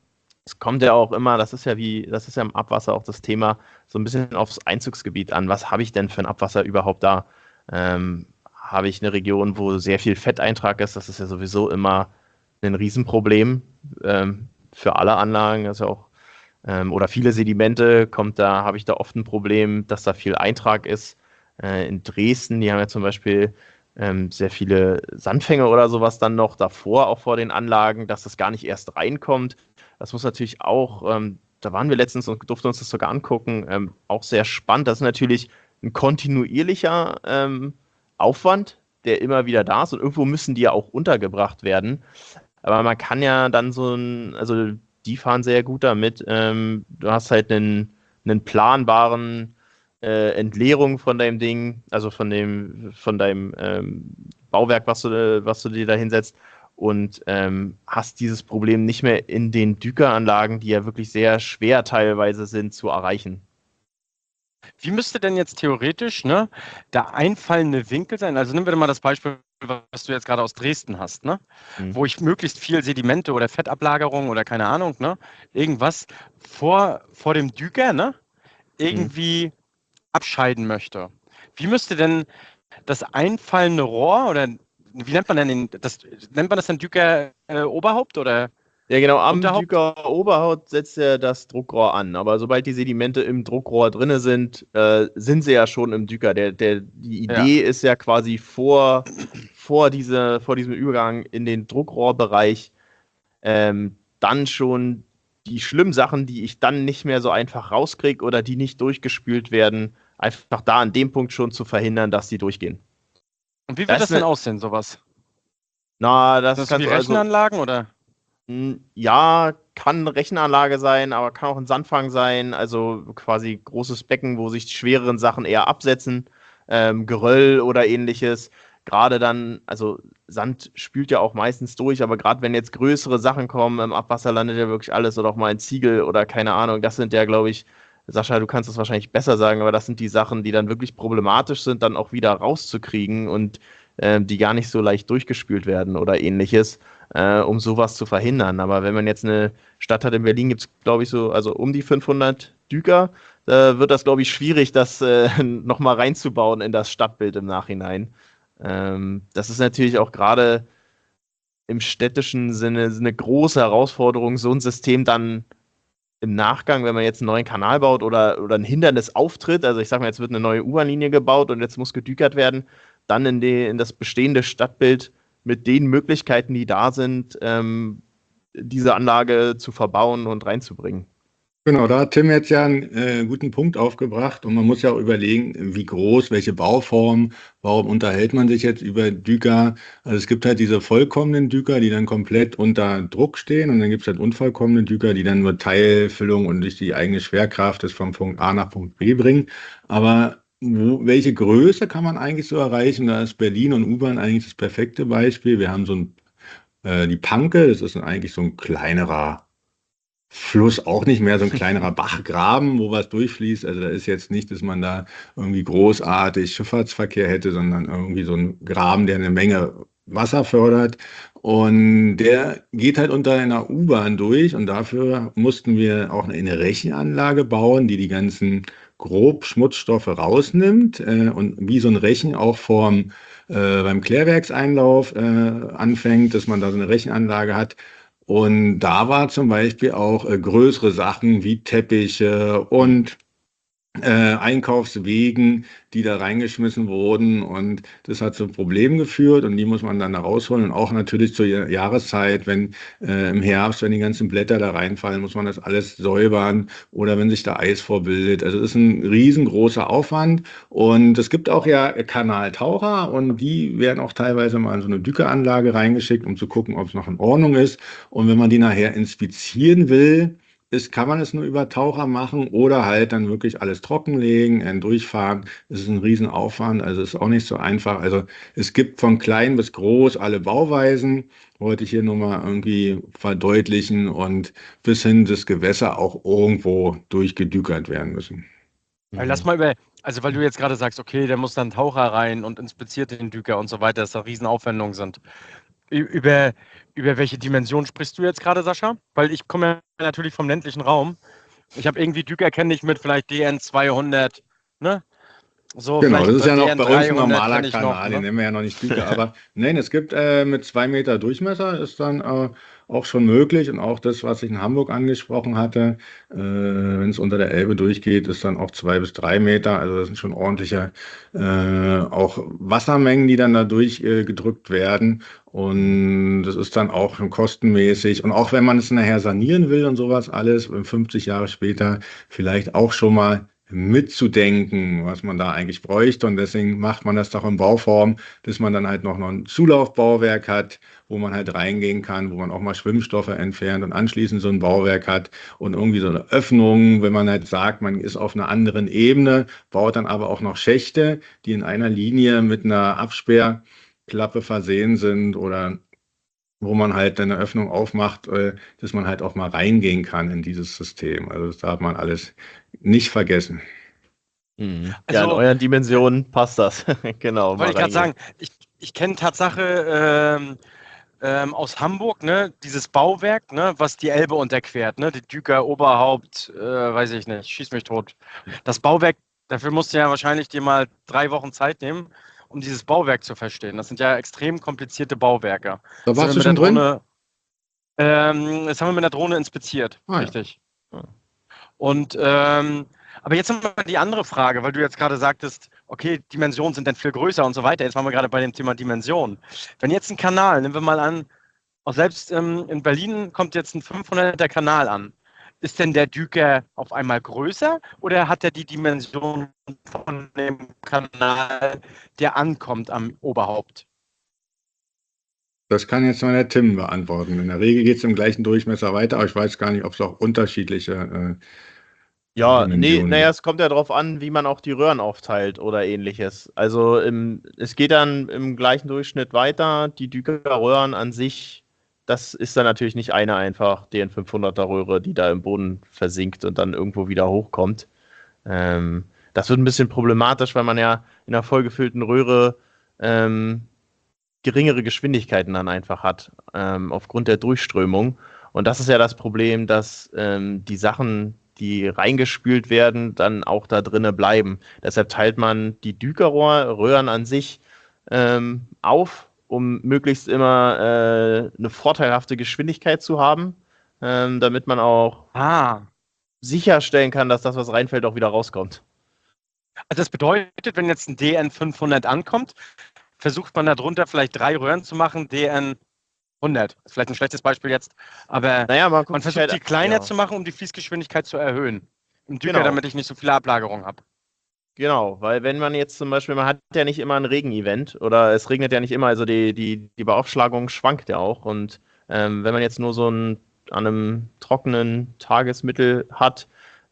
Es kommt ja auch immer, das ist ja wie, das ist ja im Abwasser auch das Thema, so ein bisschen aufs Einzugsgebiet an. Was habe ich denn für ein Abwasser überhaupt da? Ähm, habe ich eine Region, wo sehr viel Fetteintrag ist? Das ist ja sowieso immer ein Riesenproblem ähm, für alle Anlagen. Das ist ja auch, ähm, oder viele Sedimente, kommt da, habe ich da oft ein Problem, dass da viel Eintrag ist. Äh, in Dresden, die haben ja zum Beispiel ähm, sehr viele Sandfänge oder sowas dann noch davor, auch vor den Anlagen, dass das gar nicht erst reinkommt. Das muss natürlich auch, ähm, da waren wir letztens und durften uns das sogar angucken, ähm, auch sehr spannend. Das ist natürlich ein kontinuierlicher ähm, Aufwand, der immer wieder da ist und irgendwo müssen die ja auch untergebracht werden. Aber man kann ja dann so ein, also die fahren sehr gut damit. Ähm, du hast halt einen, einen planbaren äh, Entleerung von deinem Ding, also von dem, von deinem ähm, Bauwerk, was du, was du dir da hinsetzt und ähm, hast dieses Problem nicht mehr in den Dükeranlagen, die ja wirklich sehr schwer teilweise sind, zu erreichen. Wie müsste denn jetzt theoretisch, ne, der einfallende Winkel sein? Also nehmen wir mal das Beispiel, was du jetzt gerade aus Dresden hast, ne? Mhm. Wo ich möglichst viel Sedimente oder Fettablagerung oder keine Ahnung, ne, irgendwas vor, vor dem Düker, ne, irgendwie abscheiden möchte. Wie müsste denn das einfallende Rohr oder wie nennt man denn den, das, nennt man das dann Düker äh, Oberhaupt oder Ja, genau, am Unterhaupt? Düker Oberhaut setzt er das Druckrohr an. Aber sobald die Sedimente im Druckrohr drinne sind, äh, sind sie ja schon im Düker. Der, der, die Ja. Idee ist ja quasi vor, vor, diese, vor diesem Übergang in den Druckrohrbereich ähm, dann schon die schlimmen Sachen, die ich dann nicht mehr so einfach rauskriege oder die nicht durchgespült werden, einfach da an dem Punkt schon zu verhindern, dass die durchgehen. Und wie wird Das das ist denn eine, aussehen, sowas? na, Sind das das so wie kannst du also. Rechenanlagen oder? Ja, kann eine Rechenanlage sein, aber kann auch ein Sandfang sein, also quasi großes Becken, wo sich die schwereren Sachen eher absetzen, ähm, Geröll oder ähnliches. Gerade dann, also Sand spült ja auch meistens durch, aber gerade wenn jetzt größere Sachen kommen, im Abwasser landet ja wirklich alles oder auch mal ein Ziegel oder keine Ahnung, das sind ja, glaube ich, Sascha, du kannst das wahrscheinlich besser sagen, aber das sind die Sachen, die dann wirklich problematisch sind, dann auch wieder rauszukriegen und ähm, die gar nicht so leicht durchgespült werden oder ähnliches äh, um sowas zu verhindern. Aber wenn man jetzt eine Stadt hat, in Berlin gibt es, glaube ich, so, also um die fünfhundert Düker, da wird das, glaube ich, schwierig, das äh, nochmal reinzubauen in das Stadtbild im Nachhinein. Ähm, das ist natürlich auch gerade im städtischen Sinne eine große Herausforderung, so ein System dann im Nachgang, wenn man jetzt einen neuen Kanal baut oder, oder ein Hindernis auftritt, also ich sage mal, jetzt wird eine neue U-Bahn-Linie gebaut und jetzt muss gedükert werden, dann in, die, in das bestehende Stadtbild mit den Möglichkeiten, die da sind, ähm, diese Anlage zu verbauen und reinzubringen. Genau, da hat Tim jetzt ja einen äh, guten Punkt aufgebracht und man muss ja auch überlegen, wie groß, welche Bauform, warum unterhält man sich jetzt über Düker? Also es gibt halt diese vollkommenen Düker, die dann komplett unter Druck stehen und dann gibt es halt unvollkommene Düker, die dann nur Teilfüllung und durch die eigene Schwerkraft das vom Punkt A nach Punkt B bringen. Aber wo, welche Größe kann man eigentlich so erreichen? Da ist Berlin und U-Bahn eigentlich das perfekte Beispiel. Wir haben so ein, äh, die Panke, das ist eigentlich so ein kleinerer Fluss, auch nicht mehr so ein kleinerer Bachgraben, wo was durchfließt. Also da ist jetzt nicht, dass man da irgendwie großartig Schifffahrtsverkehr hätte, sondern irgendwie so ein Graben, der eine Menge Wasser fördert. Und der geht halt unter einer U-Bahn durch. Und dafür mussten wir auch eine Rechenanlage bauen, die die ganzen grob Schmutzstoffe rausnimmt äh, und wie so ein Rechen auch vorm, äh, beim Klärwerkseinlauf äh, anfängt, dass man da so eine Rechenanlage hat. Und da war zum Beispiel auch äh, größere Sachen wie Teppiche und äh, Einkaufswegen, die da reingeschmissen wurden. Und das hat zu Problemen geführt und die muss man dann da rausholen. Und auch natürlich zur Ja- Jahreszeit, wenn äh, im Herbst, wenn die ganzen Blätter da reinfallen, muss man das alles säubern oder wenn sich da Eis vorbildet. Also es ist ein riesengroßer Aufwand. Und es gibt auch ja Kanaltaucher und die werden auch teilweise mal in so eine Dükeranlage reingeschickt, um zu gucken, ob es noch in Ordnung ist. Und wenn man die nachher inspizieren will, ist, kann man es nur über Taucher machen oder halt dann wirklich alles trockenlegen, äh, durchfahren. Das ist ein Riesenaufwand, also ist auch nicht so einfach. Also es gibt von klein bis groß alle Bauweisen, wollte ich hier nur mal irgendwie verdeutlichen und bis hin, dass Gewässer auch irgendwo durchgedükert werden müssen. Weil lass mal über, also weil du jetzt gerade sagst, okay, der muss dann Taucher rein und inspiziert den Düker und so weiter, dass da Riesenaufwendungen sind. Über, über welche Dimension sprichst du jetzt gerade, Sascha? Weil ich komme ja natürlich vom ländlichen Raum. Ich habe irgendwie Düker kenne ich mit vielleicht D N zweihundert, ne? So, Genau, das vielleicht ist ja D noch N bei uns ein dreihundert normaler kenne ich noch, Kanal, den ne? nennen wir ja noch nicht Düker, aber nein, es gibt äh, mit zwei Meter Durchmesser ist dann äh, auch schon möglich und auch das, was ich in Hamburg angesprochen hatte, äh, wenn es unter der Elbe durchgeht, ist dann auch zwei bis drei Meter, also das sind schon ordentliche äh, auch Wassermengen, die dann da durchgedrückt äh, werden und das ist dann auch schon kostenmäßig und auch wenn man es nachher sanieren will und sowas alles, fünfzig Jahre später vielleicht auch schon mal mitzudenken, was man da eigentlich bräuchte. Und deswegen macht man das doch in Bauform, dass man dann halt noch, noch ein Zulaufbauwerk hat, wo man halt reingehen kann, wo man auch mal Schwimmstoffe entfernt und anschließend so ein Bauwerk hat und irgendwie so eine Öffnung, wenn man halt sagt, man ist auf einer anderen Ebene, baut dann aber auch noch Schächte, die in einer Linie mit einer Absperrklappe versehen sind oder wo man halt eine Öffnung aufmacht, äh, dass man halt auch mal reingehen kann in dieses System. Also das darf man alles nicht vergessen. Mhm. Also, ja, in euren Dimensionen passt das. Genau, wollte ich gerade reingehen. sagen, ich, ich kenne Tatsache ähm, ähm, aus Hamburg, ne, dieses Bauwerk, ne, was die Elbe unterquert, ne, die Düker Oberhaupt, äh, weiß ich nicht, schieß mich tot. Das Bauwerk, dafür musst du ja wahrscheinlich dir mal drei Wochen Zeit nehmen, um dieses Bauwerk zu verstehen. Das sind ja extrem komplizierte Bauwerke. Da Das haben wir warst du mit der schon drin? Drohne, ähm, das haben wir mit der Drohne inspiziert, Ah, ja. richtig. Und ähm, aber jetzt haben wir die andere Frage, weil du jetzt gerade sagtest, okay, Dimensionen sind dann viel größer und so weiter. Jetzt waren wir gerade bei dem Thema Dimensionen. Wenn jetzt ein Kanal, nehmen wir mal an, auch selbst ähm, in Berlin kommt jetzt ein fünfhunderter Kanal an. Ist denn der Düker auf einmal größer oder hat er die Dimension von dem Kanal, der ankommt am Oberhaupt? Das kann jetzt mal der Tim beantworten. In der Regel geht es im gleichen Durchmesser weiter, aber ich weiß gar nicht, ob es auch unterschiedliche äh, Ja, nee, Dimensionen naja, gibt. es kommt ja darauf an, wie man auch die Röhren aufteilt oder ähnliches. Also im, es geht dann im gleichen Durchschnitt weiter. Die Düker-Röhren an sich, das ist dann natürlich nicht eine einfach D N fünfhunderter Röhre, die da im Boden versinkt und dann irgendwo wieder hochkommt. Ähm, das wird ein bisschen problematisch, weil man ja in einer vollgefüllten Röhre ähm, geringere Geschwindigkeiten dann einfach hat, ähm, aufgrund der Durchströmung. Und das ist ja das Problem, dass ähm, die Sachen, die reingespült werden, dann auch da drinnen bleiben. Deshalb teilt man die Dükerröhren an sich ähm, auf, um möglichst immer äh, eine vorteilhafte Geschwindigkeit zu haben, ähm, damit man auch Ah, sicherstellen kann, dass das, was reinfällt, auch wieder rauskommt. also das bedeutet, wenn jetzt ein D N fünfhundert ankommt, versucht man darunter vielleicht drei Röhren zu machen, D N hundert. Ist vielleicht ein schlechtes Beispiel jetzt, aber Naja, man, man versucht halt, die kleiner ja. zu machen, um die Fließgeschwindigkeit zu erhöhen. Im Düker, Genau. damit ich nicht so viele Ablagerungen habe. Genau, weil wenn man jetzt zum Beispiel, man hat ja nicht immer ein Regenevent oder es regnet ja nicht immer, also die, die, die Beaufschlagung schwankt ja auch und ähm, wenn man jetzt nur so ein, an einem trockenen Tagesmittel hat,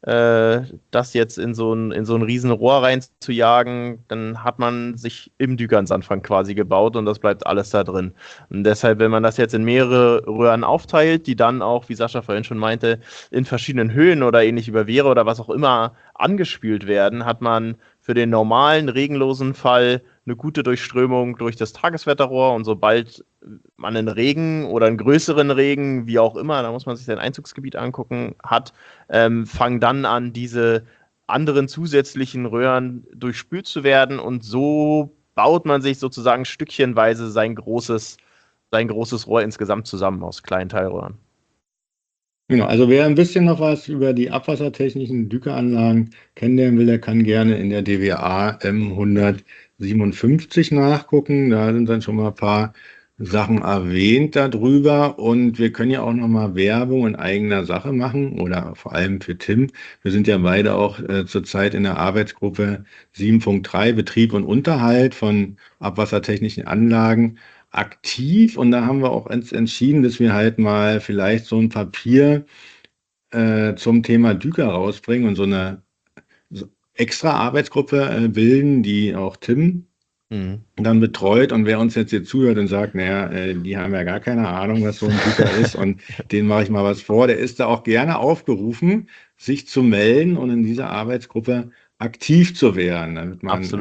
äh, das jetzt in so ein, in so ein riesen Rohr reinzujagen, dann hat man sich im Düker ans Anfang quasi gebaut und das bleibt alles da drin. Und deshalb, wenn man das jetzt in mehrere Röhren aufteilt, die dann auch, wie Sascha vorhin schon meinte, in verschiedenen Höhen oder ähnlich über Wehre oder was auch immer angespült werden, hat man für den normalen, regenlosen Fall eine gute Durchströmung durch das Tageswetterrohr und sobald man einen Regen oder einen größeren Regen, wie auch immer, da muss man sich sein Einzugsgebiet angucken, hat, ähm, fangen dann an, diese anderen zusätzlichen Röhren durchspült zu werden und so baut man sich sozusagen stückchenweise sein großes, sein großes Rohr insgesamt zusammen aus kleinen Teilröhren. Genau, also wer ein bisschen noch was über die abwassertechnischen Dükeranlagen kennenlernen will, der kann gerne in der D W A M hundertsiebenundfünfzig nachgucken. Da sind dann schon mal ein paar Sachen erwähnt darüber und wir können ja auch noch mal Werbung in eigener Sache machen oder vor allem für Tim. Wir sind ja beide auch äh, zurzeit in der Arbeitsgruppe sieben Punkt drei Betrieb und Unterhalt von abwassertechnischen Anlagen aktiv und da haben wir auch uns entschieden, dass wir halt mal vielleicht so ein Papier äh, zum Thema Düker rausbringen und so eine so extra Arbeitsgruppe äh, bilden, die auch Tim Mhm. dann betreut und wer uns jetzt hier zuhört und sagt, naja, äh, die haben ja gar keine Ahnung, was so ein Düker ist und denen mache ich mal was vor, der ist da auch gerne aufgerufen, sich zu melden und in dieser Arbeitsgruppe aktiv zu werden, damit man äh, Absolut.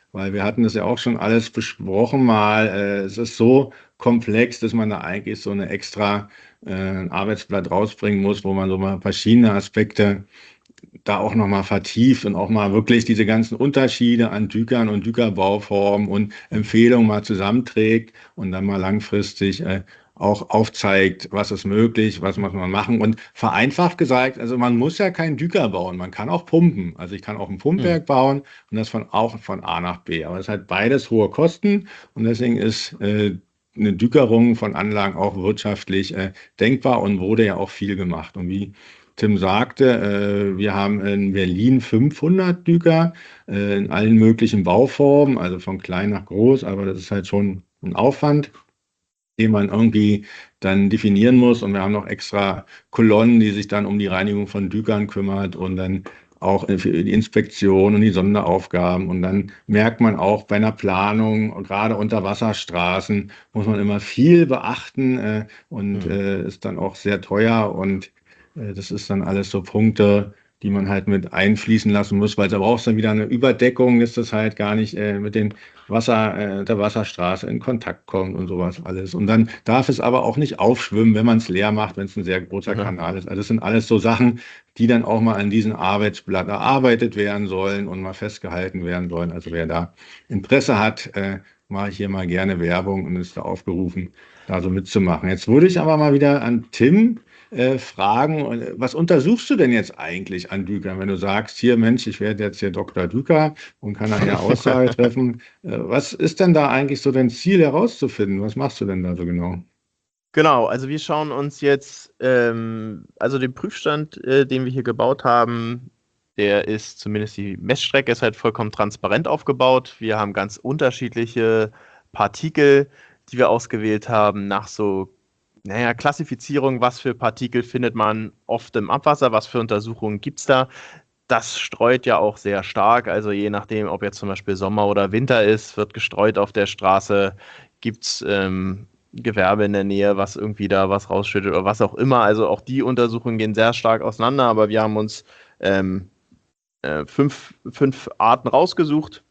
weil wir hatten das ja auch schon alles besprochen mal. Äh, es ist so komplex, dass man da eigentlich so eine extra äh, ein Arbeitsblatt rausbringen muss, wo man so mal verschiedene Aspekte da auch nochmal vertieft und auch mal wirklich diese ganzen Unterschiede an Dükern und Dükerbauformen und Empfehlungen mal zusammenträgt und dann mal langfristig äh, auch aufzeigt, was ist möglich, was muss man machen. Und vereinfacht gesagt, also man muss ja keinen Düker bauen, man kann auch pumpen. Also ich kann auch ein Pumpwerk Hm. bauen und das von auch von A nach B. Aber es hat beides hohe Kosten und deswegen ist äh, eine Dükerung von Anlagen auch wirtschaftlich äh, denkbar und wurde ja auch viel gemacht. Und wie Tim sagte, äh, wir haben in Berlin fünfhundert Düker äh, in allen möglichen Bauformen, also von klein nach groß, aber das ist halt schon ein Aufwand, den man irgendwie dann definieren muss. Und wir haben noch extra Kolonnen, die sich dann um die Reinigung von Dükern kümmert und dann auch für die Inspektion und die Sonderaufgaben. Und dann merkt man auch bei einer Planung, gerade unter Wasserstraßen, muss man immer viel beachten äh, und Hm. äh, ist dann auch sehr teuer. Und äh, das ist dann alles so Punkte, die man halt mit einfließen lassen muss, weil da brauchst du dann wieder eine Überdeckung, dass das halt gar nicht äh, mit den Wasser, äh, der Wasserstraße in Kontakt kommt und sowas alles. Und dann darf es aber auch nicht aufschwimmen, wenn man es leer macht, wenn es ein sehr großer Aha. Kanal ist. Also das sind alles so Sachen, die dann auch mal an diesem Arbeitsblatt erarbeitet werden sollen und mal festgehalten werden sollen. Also wer da Interesse hat, äh, mache ich hier mal gerne Werbung und ist da aufgerufen, da so mitzumachen. Jetzt würde ich aber mal wieder an Tim äh, fragen, äh, was untersuchst du denn jetzt eigentlich an Dükern, wenn du sagst, hier Mensch, ich werde jetzt hier Doktor Düker und kann nachher Aussage treffen. Äh, was ist denn da eigentlich so dein Ziel herauszufinden? Was machst du denn da so genau? Genau, also wir schauen uns jetzt, ähm, also den Prüfstand, äh, den wir hier gebaut haben, der ist zumindest die Messstrecke ist halt vollkommen transparent aufgebaut. Wir haben ganz unterschiedliche Partikel, die wir ausgewählt haben, nach so, naja, Klassifizierung, was für Partikel findet man oft im Abwasser, was für Untersuchungen gibt es da. Das streut ja auch sehr stark, also je nachdem, ob jetzt zum Beispiel Sommer oder Winter ist, wird gestreut auf der Straße, gibt es ähm, Gewerbe in der Nähe, was irgendwie da was rausschüttet oder was auch immer. Also auch die Untersuchungen gehen sehr stark auseinander, aber wir haben uns ähm, äh, fünf, fünf Arten rausgesucht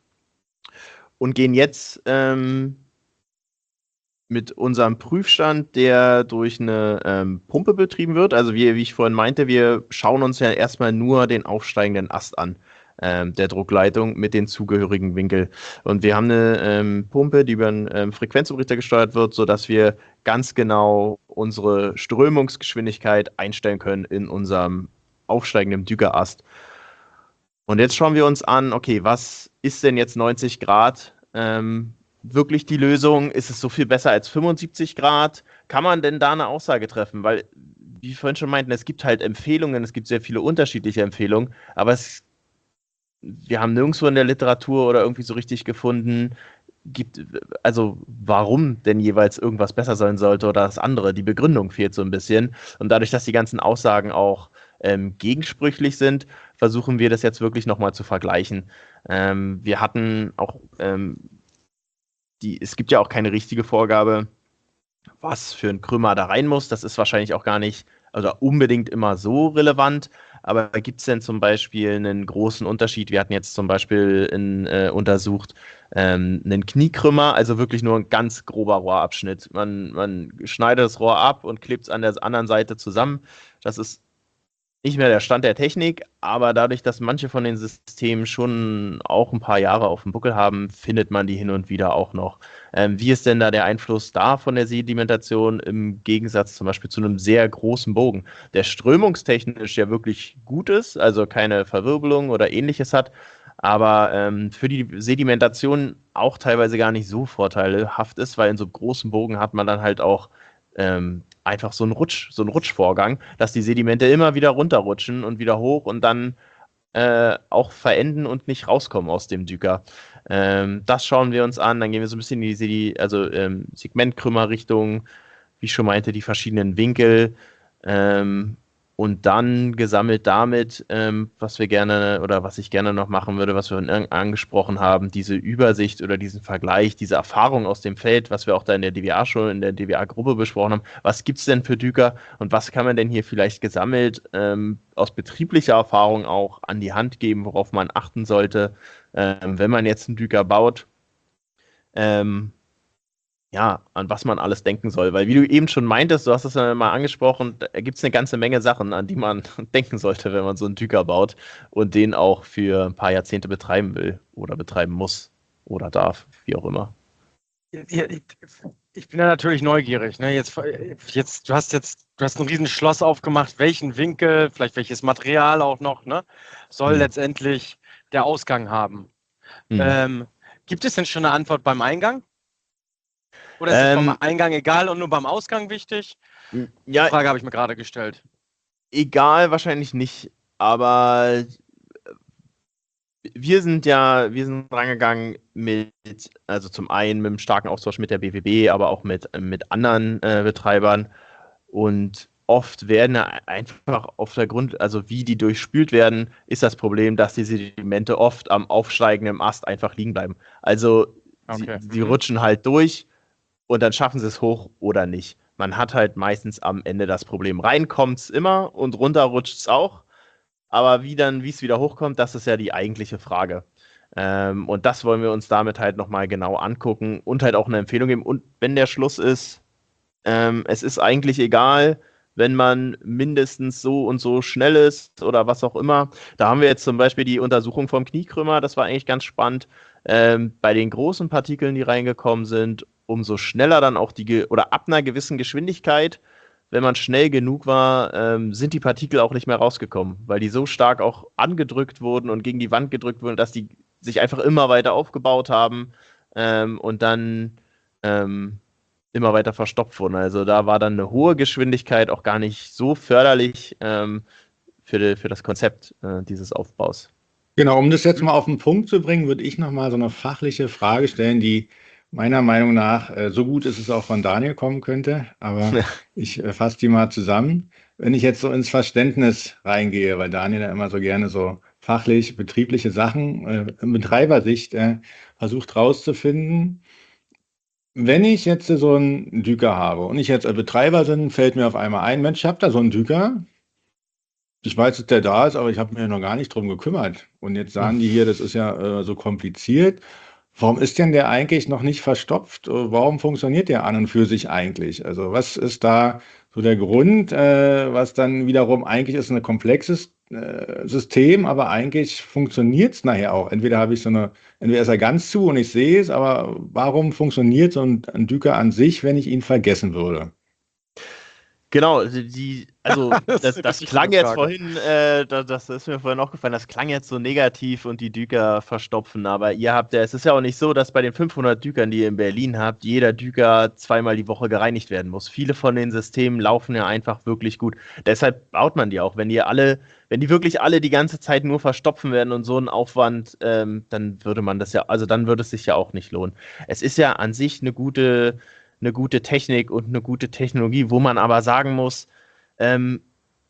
und gehen jetzt ähm, mit unserem Prüfstand, der durch eine ähm, Pumpe betrieben wird. Also wie, wie ich vorhin meinte, wir schauen uns ja erstmal nur den aufsteigenden Ast an ähm, der Druckleitung mit den zugehörigen Winkel. Und wir haben eine ähm, Pumpe, die über einen ähm, Frequenzumrichter gesteuert wird, sodass wir ganz genau unsere Strömungsgeschwindigkeit einstellen können in unserem aufsteigenden Dügerast. Und jetzt schauen wir uns an, okay, was ist denn jetzt neunzig Grad? Ähm, wirklich die Lösung? Ist es so viel besser als fünfundsiebzig Grad? Kann man denn da eine Aussage treffen? Weil, wie wir vorhin schon meinten, es gibt halt Empfehlungen, es gibt sehr viele unterschiedliche Empfehlungen, aber es, wir haben nirgendwo in der Literatur oder irgendwie so richtig gefunden, gibt, also warum denn jeweils irgendwas besser sein sollte oder das andere. Die Begründung fehlt so ein bisschen. Und dadurch, dass die ganzen Aussagen auch ähm, gegensprüchlich sind, versuchen wir das jetzt wirklich nochmal zu vergleichen. Ähm, wir hatten auch ähm, die, es gibt ja auch keine richtige Vorgabe, was für ein Krümmer da rein muss. Das ist wahrscheinlich auch gar nicht oder unbedingt immer so relevant. Aber gibt es denn zum Beispiel einen großen Unterschied? Wir hatten jetzt zum Beispiel in, äh, untersucht ähm, einen Kniekrümmer, also wirklich nur ein ganz grober Rohrabschnitt. Man, man schneidet das Rohr ab und klebt es an der anderen Seite zusammen. Das ist nicht mehr der Stand der Technik, aber dadurch, dass manche von den Systemen schon auch ein paar Jahre auf dem Buckel haben, findet man die hin und wieder auch noch. Ähm, wie ist denn da der Einfluss da von der Sedimentation im Gegensatz zum Beispiel zu einem sehr großen Bogen, der strömungstechnisch ja wirklich gut ist, also keine Verwirbelung oder ähnliches hat, aber ähm, für die Sedimentation auch teilweise gar nicht so vorteilhaft ist, weil in so großen Bogen hat man dann halt auch ähm, einfach so ein Rutsch, so ein Rutschvorgang, dass die Sedimente immer wieder runterrutschen und wieder hoch und dann äh, auch verenden und nicht rauskommen aus dem Düker. Ähm, das schauen wir uns an, dann gehen wir so ein bisschen in die Sedi also, ähm, Segmentkrümmerrichtung, wie ich schon meinte, die verschiedenen Winkel ähm, und dann gesammelt damit, ähm, was wir gerne oder was ich gerne noch machen würde, was wir angesprochen haben, diese Übersicht oder diesen Vergleich, diese Erfahrung aus dem Feld, was wir auch da in der D W A schon, in der D W A-Gruppe besprochen haben. Was gibt es denn für Düker und was kann man denn hier vielleicht gesammelt ähm, aus betrieblicher Erfahrung auch an die Hand geben, worauf man achten sollte? ähm, wenn man jetzt einen Düker baut, ähm, ja, an was man alles denken soll. Weil wie du eben schon meintest, du hast es ja mal angesprochen, da gibt es eine ganze Menge Sachen, an die man denken sollte, wenn man so einen Düker baut und den auch für ein paar Jahrzehnte betreiben will oder betreiben muss oder darf, wie auch immer. Ja, ich, ich bin ja natürlich neugierig. Ne? Jetzt, jetzt, du hast jetzt, du hast ein riesen Schloss aufgemacht. Welchen Winkel, vielleicht welches Material auch noch, ne, soll Hm. letztendlich der Ausgang haben? Hm. Ähm, gibt es denn schon eine Antwort beim Eingang? Oder ist es Ähm, beim Eingang egal und nur beim Ausgang wichtig? Die ja, Frage habe ich mir gerade gestellt. egal wahrscheinlich nicht, aber wir sind ja, wir sind rangegangen mit, also zum einen mit einem starken Austausch mit der B W B, aber auch mit, mit anderen äh, Betreibern. Und oft werden einfach auf der Grund, also wie die durchspült werden, ist das Problem, dass die Sedimente oft am aufsteigenden Ast einfach liegen bleiben. Also sie, Okay. sie Mhm. rutschen halt durch und dann schaffen sie es hoch oder nicht. Man hat halt meistens am Ende das Problem. Rein kommt es immer und runter rutscht es auch. Aber wie dann, wie es wieder hochkommt, das ist ja die eigentliche Frage. Ähm, und das wollen wir uns damit halt nochmal genau angucken und halt auch eine Empfehlung geben. Und wenn der Schluss ist, ähm, es ist eigentlich egal, wenn man mindestens so und so schnell ist oder was auch immer. Da haben wir jetzt zum Beispiel die Untersuchung vom Kniekrümmer, das war eigentlich ganz spannend. Ähm, bei den großen Partikeln, die reingekommen sind, umso schneller dann auch die, oder ab einer gewissen Geschwindigkeit, wenn man schnell genug war, ähm, sind die Partikel auch nicht mehr rausgekommen, weil die so stark auch angedrückt wurden und gegen die Wand gedrückt wurden, dass die sich einfach immer weiter aufgebaut haben ähm, und dann ähm, immer weiter verstopft wurden. Also da war dann eine hohe Geschwindigkeit auch gar nicht so förderlich ähm, für, die, für das Konzept äh, dieses Aufbaus. Genau, um das jetzt mal auf den Punkt zu bringen, würde ich nochmal so eine fachliche Frage stellen, die meiner Meinung nach, äh, so gut ist es auch von Daniel kommen könnte, aber ich äh, fasse die mal zusammen. Wenn ich jetzt so ins Verständnis reingehe, weil Daniel ja immer so gerne so fachlich, betriebliche Sachen äh, in Betreibersicht äh, versucht rauszufinden. Wenn ich jetzt so einen Düker habe und ich jetzt als Betreiber bin, fällt mir auf einmal ein, Mensch, ich habe da so einen Düker. Ich weiß, dass der da ist, aber ich habe mich noch gar nicht drum gekümmert. Und jetzt sagen die hier, das ist ja äh, so kompliziert. Warum ist denn der eigentlich noch nicht verstopft? Äh, Warum funktioniert der an und für sich eigentlich? Also was ist da so der Grund, äh, was dann wiederum eigentlich ist ein komplexes äh, System, aber eigentlich funktioniert es nachher auch. Entweder habe ich so eine, entweder ist er ganz zu und ich sehe es, aber warum funktioniert so ein, ein Düker an sich, wenn ich ihn vergessen würde? Genau, die, also Das das, ist eine das richtig klang gute jetzt Frage. vorhin, äh, das, das ist mir vorhin aufgefallen, das klang jetzt so negativ und die Düker verstopfen, aber ihr habt ja, es ist ja auch nicht so, dass bei den fünfhundert Dükern, die ihr in Berlin habt, jeder Düker zweimal die Woche gereinigt werden muss. Viele von den Systemen laufen ja einfach wirklich gut. Deshalb baut man die auch. Wenn die alle, wenn die wirklich alle die ganze Zeit nur verstopfen werden und so einen Aufwand, ähm, dann würde man das ja, also dann würde es sich ja auch nicht lohnen. Es ist ja an sich eine gute eine gute Technik und eine gute Technologie, wo man aber sagen muss, ähm,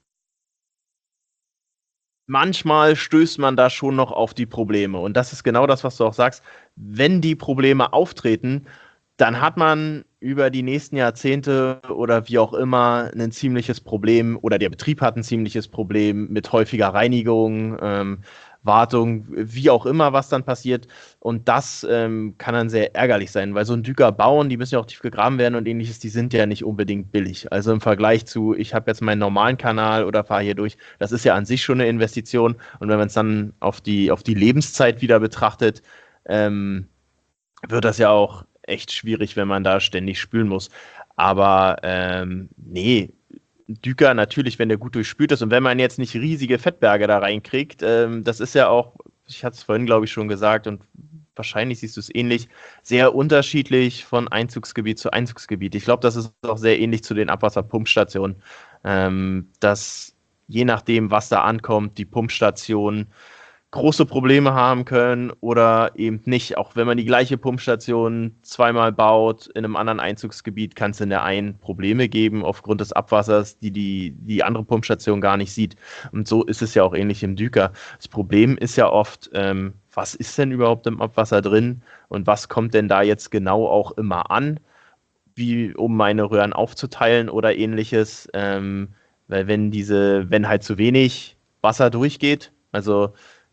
manchmal stößt man da schon noch auf die Probleme. Und das ist genau das, was du auch sagst. Wenn die Probleme auftreten, dann hat man über die nächsten Jahrzehnte oder wie auch immer ein ziemliches Problem oder der Betrieb hat ein ziemliches Problem mit häufiger Reinigung, ähm, Wartung, wie auch immer, was dann passiert. Und das ähm, kann dann sehr ärgerlich sein, weil so ein Düker bauen, die müssen ja auch tief gegraben werden und ähnliches, die sind ja nicht unbedingt billig. Also im Vergleich zu, ich habe jetzt meinen normalen Kanal oder fahre hier durch, das ist ja an sich schon eine Investition. Und wenn man es dann auf die, auf die Lebenszeit wieder betrachtet, ähm, wird das ja auch echt schwierig, wenn man da ständig spülen muss. Aber ähm, nee, Düker natürlich, wenn der gut durchspült ist und wenn man jetzt nicht riesige Fettberge da reinkriegt, ähm, das ist ja auch, ich hatte es vorhin, glaube ich, schon gesagt und wahrscheinlich siehst du es ähnlich, sehr unterschiedlich von Einzugsgebiet zu Einzugsgebiet. Ich glaube, das ist auch sehr ähnlich zu den Abwasserpumpstationen, ähm, dass je nachdem, was da ankommt, die Pumpstation große Probleme haben können oder eben nicht. Auch wenn man die gleiche Pumpstation zweimal baut in einem anderen Einzugsgebiet, kann es in der einen Probleme geben aufgrund des Abwassers, die die, die andere Pumpstation gar nicht sieht. Und so ist es ja auch ähnlich im Düker. Das Problem ist ja oft, ähm, was ist denn überhaupt im Abwasser drin und was kommt denn da jetzt genau auch immer an, wie um meine Röhren aufzuteilen oder ähnliches. Ähm, weil wenn diese, wenn halt zu wenig Wasser durchgeht, also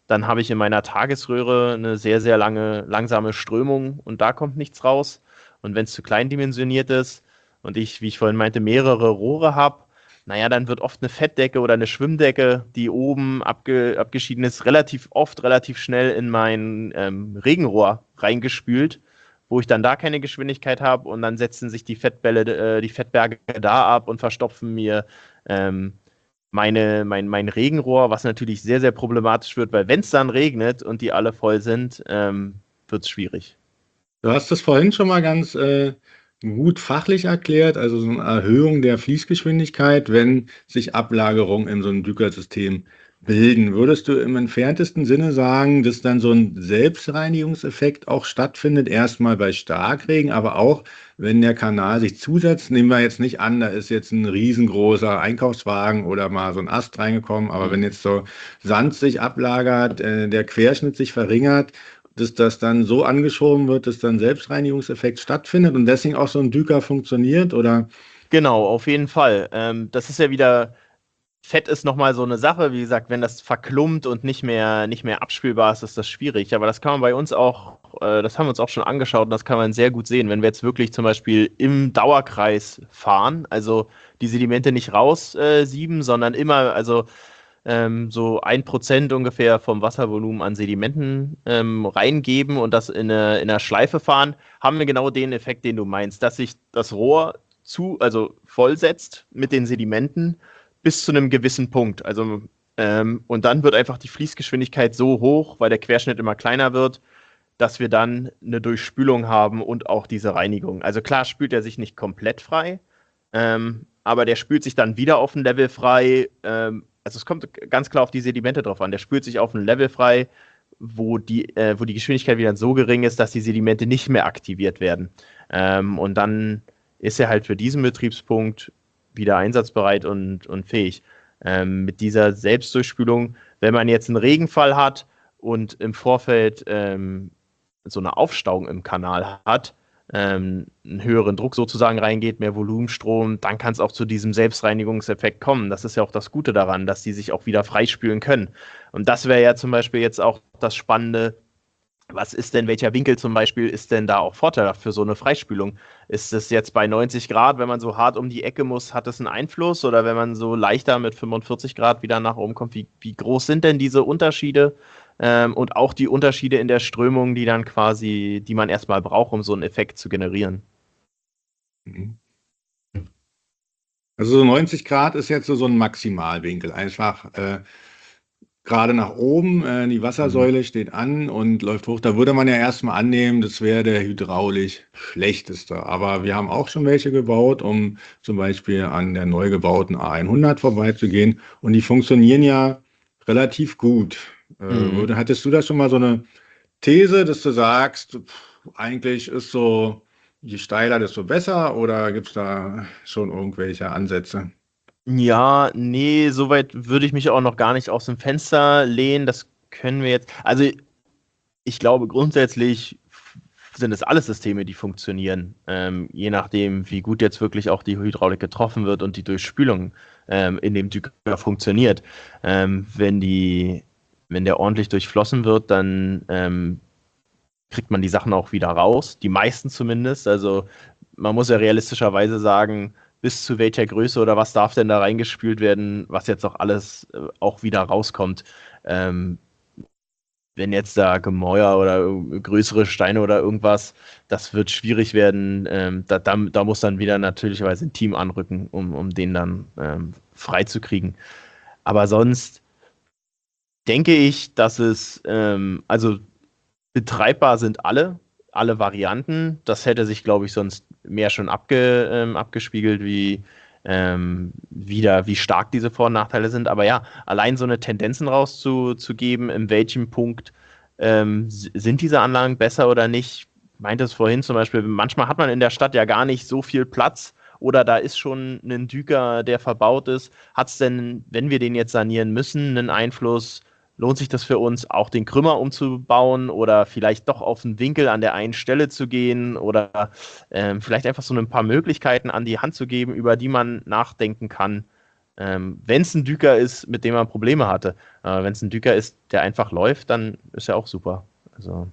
dann habe ich in meiner Tagesröhre eine sehr, sehr lange, langsame Strömung und da kommt nichts raus. Und wenn es zu klein dimensioniert ist und ich, wie ich vorhin meinte, mehrere Rohre habe, naja, dann wird oft eine Fettdecke oder eine Schwimmdecke, die oben abge, abgeschieden ist, relativ oft, relativ schnell in mein ähm, Regenrohr reingespült, wo ich dann da keine Geschwindigkeit habe und dann setzen sich die Fettbälle, äh, die Fettberge da ab und verstopfen mir ähm, meine, mein, mein Regenrohr, was natürlich sehr, sehr problematisch wird, weil wenn es dann regnet und die alle voll sind, ähm, wird es schwierig. Du hast das vorhin schon mal ganz äh, gut fachlich erklärt, also so eine Erhöhung der Fließgeschwindigkeit, wenn sich Ablagerungen in so einem Düker-System bilden. Würdest du im entferntesten Sinne sagen, dass dann so ein Selbstreinigungseffekt auch stattfindet, erstmal bei Starkregen, aber auch wenn der Kanal sich zusetzt? Nehmen wir jetzt nicht an, da ist jetzt ein riesengroßer Einkaufswagen oder mal so ein Ast reingekommen, aber wenn jetzt so Sand sich ablagert, äh, der Querschnitt sich verringert, dass das dann so angeschoben wird, dass dann Selbstreinigungseffekt stattfindet und deswegen auch so ein Düker funktioniert, oder? Genau, auf jeden Fall. Ähm, das ist ja wieder, Fett ist nochmal so eine Sache. Wie gesagt, wenn das verklumpt und nicht mehr, nicht mehr abspülbar ist, ist das schwierig. Aber das kann man bei uns auch, äh, das haben wir uns auch schon angeschaut und das kann man sehr gut sehen, wenn wir jetzt wirklich zum Beispiel im Dauerkreis fahren, also die Sedimente nicht raussieben, äh, sondern immer, also ähm, so ein Prozent ungefähr vom Wasservolumen an Sedimenten ähm, reingeben und das in eine, in einer Schleife fahren, haben wir genau den Effekt, den du meinst, dass sich das Rohr zu, also vollsetzt mit den Sedimenten bis zu einem gewissen Punkt. Also ähm, und dann wird einfach die Fließgeschwindigkeit so hoch, weil der Querschnitt immer kleiner wird, dass wir dann eine Durchspülung haben und auch diese Reinigung. Also klar spült er sich nicht komplett frei, ähm, aber der spült sich dann wieder auf ein Level frei. Ähm, also es kommt ganz klar auf die Sedimente drauf an. Der spült sich auf ein Level frei, wo die, äh, wo die Geschwindigkeit wieder so gering ist, dass die Sedimente nicht mehr aktiviert werden. Ähm, und dann ist er halt für diesen Betriebspunkt wieder einsatzbereit und, und fähig. Ähm, mit dieser Selbstdurchspülung, wenn man jetzt einen Regenfall hat und im Vorfeld ähm, so eine Aufstauung im Kanal hat, ähm, einen höheren Druck sozusagen reingeht, mehr Volumenstrom, dann kann es auch zu diesem Selbstreinigungseffekt kommen. Das ist ja auch das Gute daran, dass die sich auch wieder freispülen können. Und das wäre ja zum Beispiel jetzt auch das Spannende. Was ist denn, welcher Winkel zum Beispiel ist denn da auch vorteilhaft für so eine Freispülung? Ist es jetzt bei neunzig Grad, wenn man so hart um die Ecke muss, hat es einen Einfluss? Oder wenn man so leichter mit fünfundvierzig Grad wieder nach oben kommt, wie, wie groß sind denn diese Unterschiede? Ähm, und auch die Unterschiede in der Strömung, die dann quasi, die man erstmal braucht, um so einen Effekt zu generieren. Mhm. Also so neunzig Grad ist jetzt so, so ein Maximalwinkel. Einfach äh, gerade nach oben, äh, die Wassersäule steht an und läuft hoch. Da würde man ja erstmal annehmen, das wäre der hydraulisch schlechteste. Aber wir haben auch schon welche gebaut, um zum Beispiel an der neu gebauten A hundert vorbeizugehen. Und die funktionieren ja relativ gut. Äh, Mhm. würde, hattest du da schon mal so eine These, dass du sagst, pff, eigentlich ist so, je steiler, desto besser, oder gibt es da schon irgendwelche Ansätze? Ja, nee, soweit würde ich mich auch noch gar nicht aus dem Fenster lehnen. Das können wir jetzt. Also ich glaube, grundsätzlich f- sind es alles Systeme, die funktionieren, ähm, je nachdem, wie gut jetzt wirklich auch die Hydraulik getroffen wird und die Durchspülung ähm, in dem Düker funktioniert. Ähm, wenn die, wenn der ordentlich durchflossen wird, dann ähm, kriegt man die Sachen auch wieder raus, die meisten zumindest. Also man muss ja realistischerweise sagen, bis zu welcher Größe oder was darf denn da reingespült werden, was jetzt auch alles äh, auch wieder rauskommt. Ähm, wenn jetzt da Gemäuer oder ir- größere Steine oder irgendwas, das wird schwierig werden. Ähm, da, da, da muss dann wieder natürlicherweise ein Team anrücken, um, um den dann ähm, freizukriegen. Aber sonst denke ich, dass es, ähm, also betreibbar sind alle, alle Varianten. Das hätte sich, glaube ich, sonst mehr schon abge, ähm, abgespiegelt, wie, ähm, wieder, wie stark diese Vor- und Nachteile sind. Aber ja, allein so eine Tendenzen rauszugeben, in welchem Punkt ähm, s- sind diese Anlagen besser oder nicht. Ich meinte es vorhin zum Beispiel, manchmal hat man in der Stadt ja gar nicht so viel Platz oder da ist schon ein Düker, der verbaut ist. Hat es denn, wenn wir den jetzt sanieren müssen, einen Einfluss? Lohnt sich das für uns, auch den Krümmer umzubauen oder vielleicht doch auf einen Winkel an der einen Stelle zu gehen oder ähm, vielleicht einfach so ein paar Möglichkeiten an die Hand zu geben, über die man nachdenken kann, Ähm, wenn es ein Düker ist, mit dem man Probleme hatte. Äh, wenn es ein Düker ist, der einfach läuft, dann ist er auch super. Also.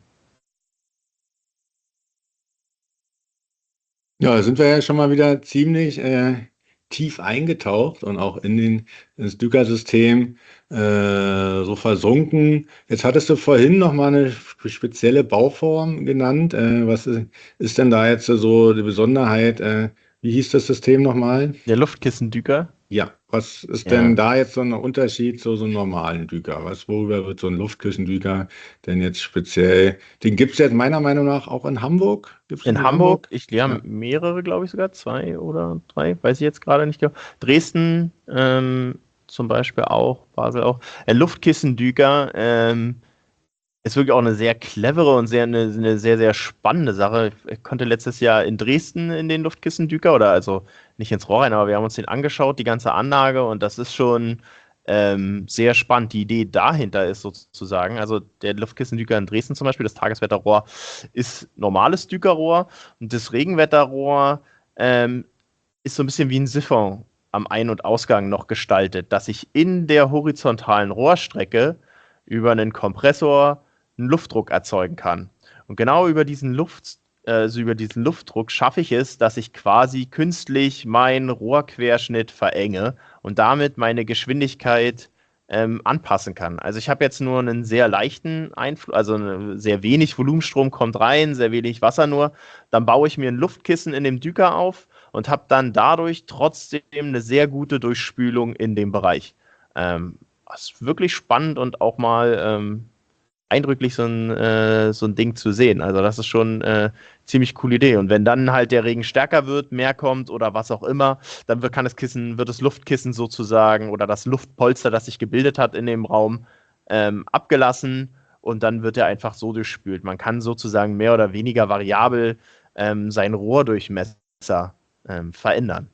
Ja, da sind wir ja schon mal wieder ziemlich äh, tief eingetaucht und auch in den, ins Düker-System äh, so versunken. Jetzt hattest du vorhin noch mal eine spezielle Bauform genannt. Äh, was ist, ist denn da jetzt so die Besonderheit? Äh, wie hieß das System nochmal? Der Luftkissendüker. Ja, was ist denn Ja. da jetzt so ein Unterschied zu so einem normalen Düker? Was, worüber wird so ein Luftkissendüker denn jetzt speziell? Den gibt es jetzt meiner Meinung nach auch in Hamburg. Gibt's den In Hamburg, ich die haben Ja. mehrere, glaube ich sogar, zwei oder drei, weiß ich jetzt gerade nicht genau. Dresden ähm, zum Beispiel auch, Basel auch. Ein Luftkissendüker ähm, ist wirklich auch eine sehr clevere und sehr, eine, eine sehr, sehr spannende Sache. Ich konnte letztes Jahr in Dresden in den Luftkissendüker, oder also nicht ins Rohr rein, aber wir haben uns den angeschaut, die ganze Anlage, und das ist schon ähm, sehr spannend. Die Idee dahinter ist sozusagen, also der Luftkissendüker in Dresden zum Beispiel, das Tageswetterrohr, ist normales Dükerrohr, und das Regenwetterrohr ähm, ist so ein bisschen wie ein Siphon am Ein- und Ausgang noch gestaltet, dass ich in der horizontalen Rohrstrecke über einen Kompressor einen Luftdruck erzeugen kann. Und genau über diesen Luft, also über diesen Luftdruck schaffe ich es, dass ich quasi künstlich meinen Rohrquerschnitt verenge und damit meine Geschwindigkeit ähm, anpassen kann. Also ich habe jetzt nur einen sehr leichten Einfluss, also eine, sehr wenig Volumenstrom kommt rein, sehr wenig Wasser nur. Dann baue ich mir ein Luftkissen in dem Düker auf und habe dann dadurch trotzdem eine sehr gute Durchspülung in dem Bereich. Ähm, das ist wirklich spannend und auch mal ähm, eindrücklich, so ein, äh, so ein Ding zu sehen. Also das ist schon eine äh, ziemlich coole Idee. Und wenn dann halt der Regen stärker wird, mehr kommt oder was auch immer, dann wird, kann das Kissen, wird das Luftkissen sozusagen oder das Luftpolster, das sich gebildet hat in dem Raum, ähm, abgelassen, und dann wird er einfach so durchspült. Man kann sozusagen mehr oder weniger variabel ähm, seinen Rohrdurchmesser ähm, verändern.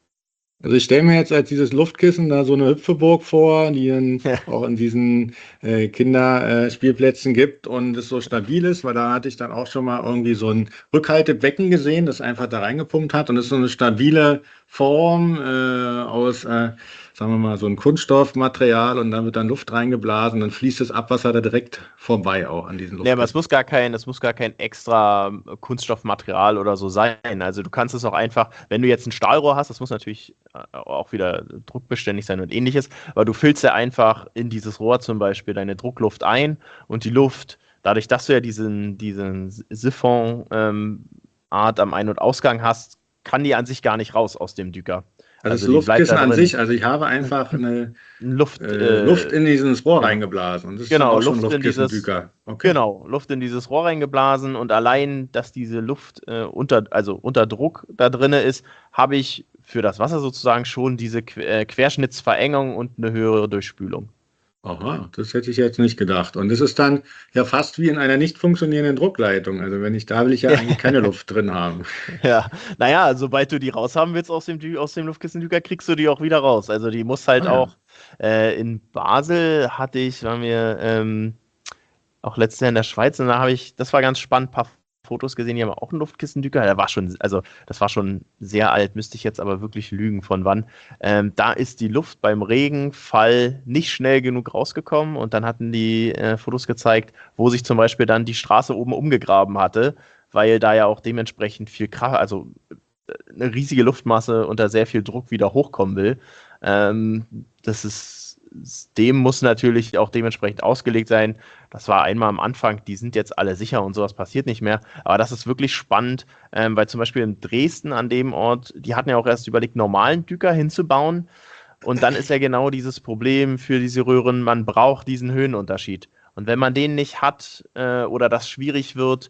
Also ich stelle mir jetzt als dieses Luftkissen da so eine Hüpfeburg vor, die dann auch in diesen äh, Kinderspielplätzen gibt und es so stabil ist, weil da hatte ich dann auch schon mal irgendwie so ein Rückhaltebecken gesehen, das einfach da reingepumpt hat, und es ist so eine stabile Form äh, aus, äh, sagen wir mal, so ein Kunststoffmaterial, und da wird dann Luft reingeblasen, dann fließt das Abwasser da direkt vorbei auch an diesen Nee, aber es Luftkissen. muss gar kein, es muss gar kein extra Kunststoffmaterial oder so sein. Also du kannst es auch einfach, wenn du jetzt ein Stahlrohr hast, das muss natürlich äh, auch wieder druckbeständig sein und ähnliches, aber du füllst ja einfach in dieses Rohr zum Beispiel deine Druckluft ein, und die Luft, dadurch, dass du ja diesen, diesen Siphon ähm, Art am Ein- und Ausgang hast, kann die an sich gar nicht raus aus dem Düker. Also das Also die bleibt Luftkissen da an drin. sich, also ich habe einfach eine Luft, äh, Luft äh, in dieses Rohr genau. reingeblasen, und das ist dann Genau, auch schon Luft in dieses, Luftkissendüker. Okay. genau, Luft in dieses Rohr reingeblasen, und allein, dass diese Luft äh, unter, also unter Druck da drinne ist, habe ich für das Wasser sozusagen schon diese Que- äh, Querschnittsverengung und eine höhere Durchspülung. Aha, das hätte ich jetzt nicht gedacht. Und das ist dann ja fast wie in einer nicht funktionierenden Druckleitung. Also wenn ich, da will ich ja eigentlich keine Luft drin haben. Ja, naja, sobald du die raushaben willst aus dem, Dü aus dem Luftkissendüker, kriegst du die auch wieder raus. Also die muss halt Ah ja. auch, äh, in Basel hatte ich, waren wir ähm, auch letztes Jahr in der Schweiz, und da habe ich, das war ganz spannend, ein paar Fotos gesehen, die haben auch einen Luftkissendüker. Der war schon, also das war schon sehr alt, müsste ich jetzt aber wirklich lügen, von wann. Ähm, da ist die Luft beim Regenfall nicht schnell genug rausgekommen, und dann hatten die äh, Fotos gezeigt, wo sich zum Beispiel dann die Straße oben umgegraben hatte, weil da ja auch dementsprechend viel Kraft, also äh, eine riesige Luftmasse unter sehr viel Druck wieder hochkommen will. Ähm, das ist, dem muss natürlich auch dementsprechend ausgelegt sein. Das war einmal am Anfang, die sind jetzt alle sicher und sowas passiert nicht mehr. Aber das ist wirklich spannend, ähm, weil zum Beispiel in Dresden an dem Ort, die hatten ja auch erst überlegt, normalen Düker hinzubauen. Und dann ist ja genau dieses Problem für diese Röhren, man braucht diesen Höhenunterschied. Und wenn man den nicht hat äh, oder das schwierig wird,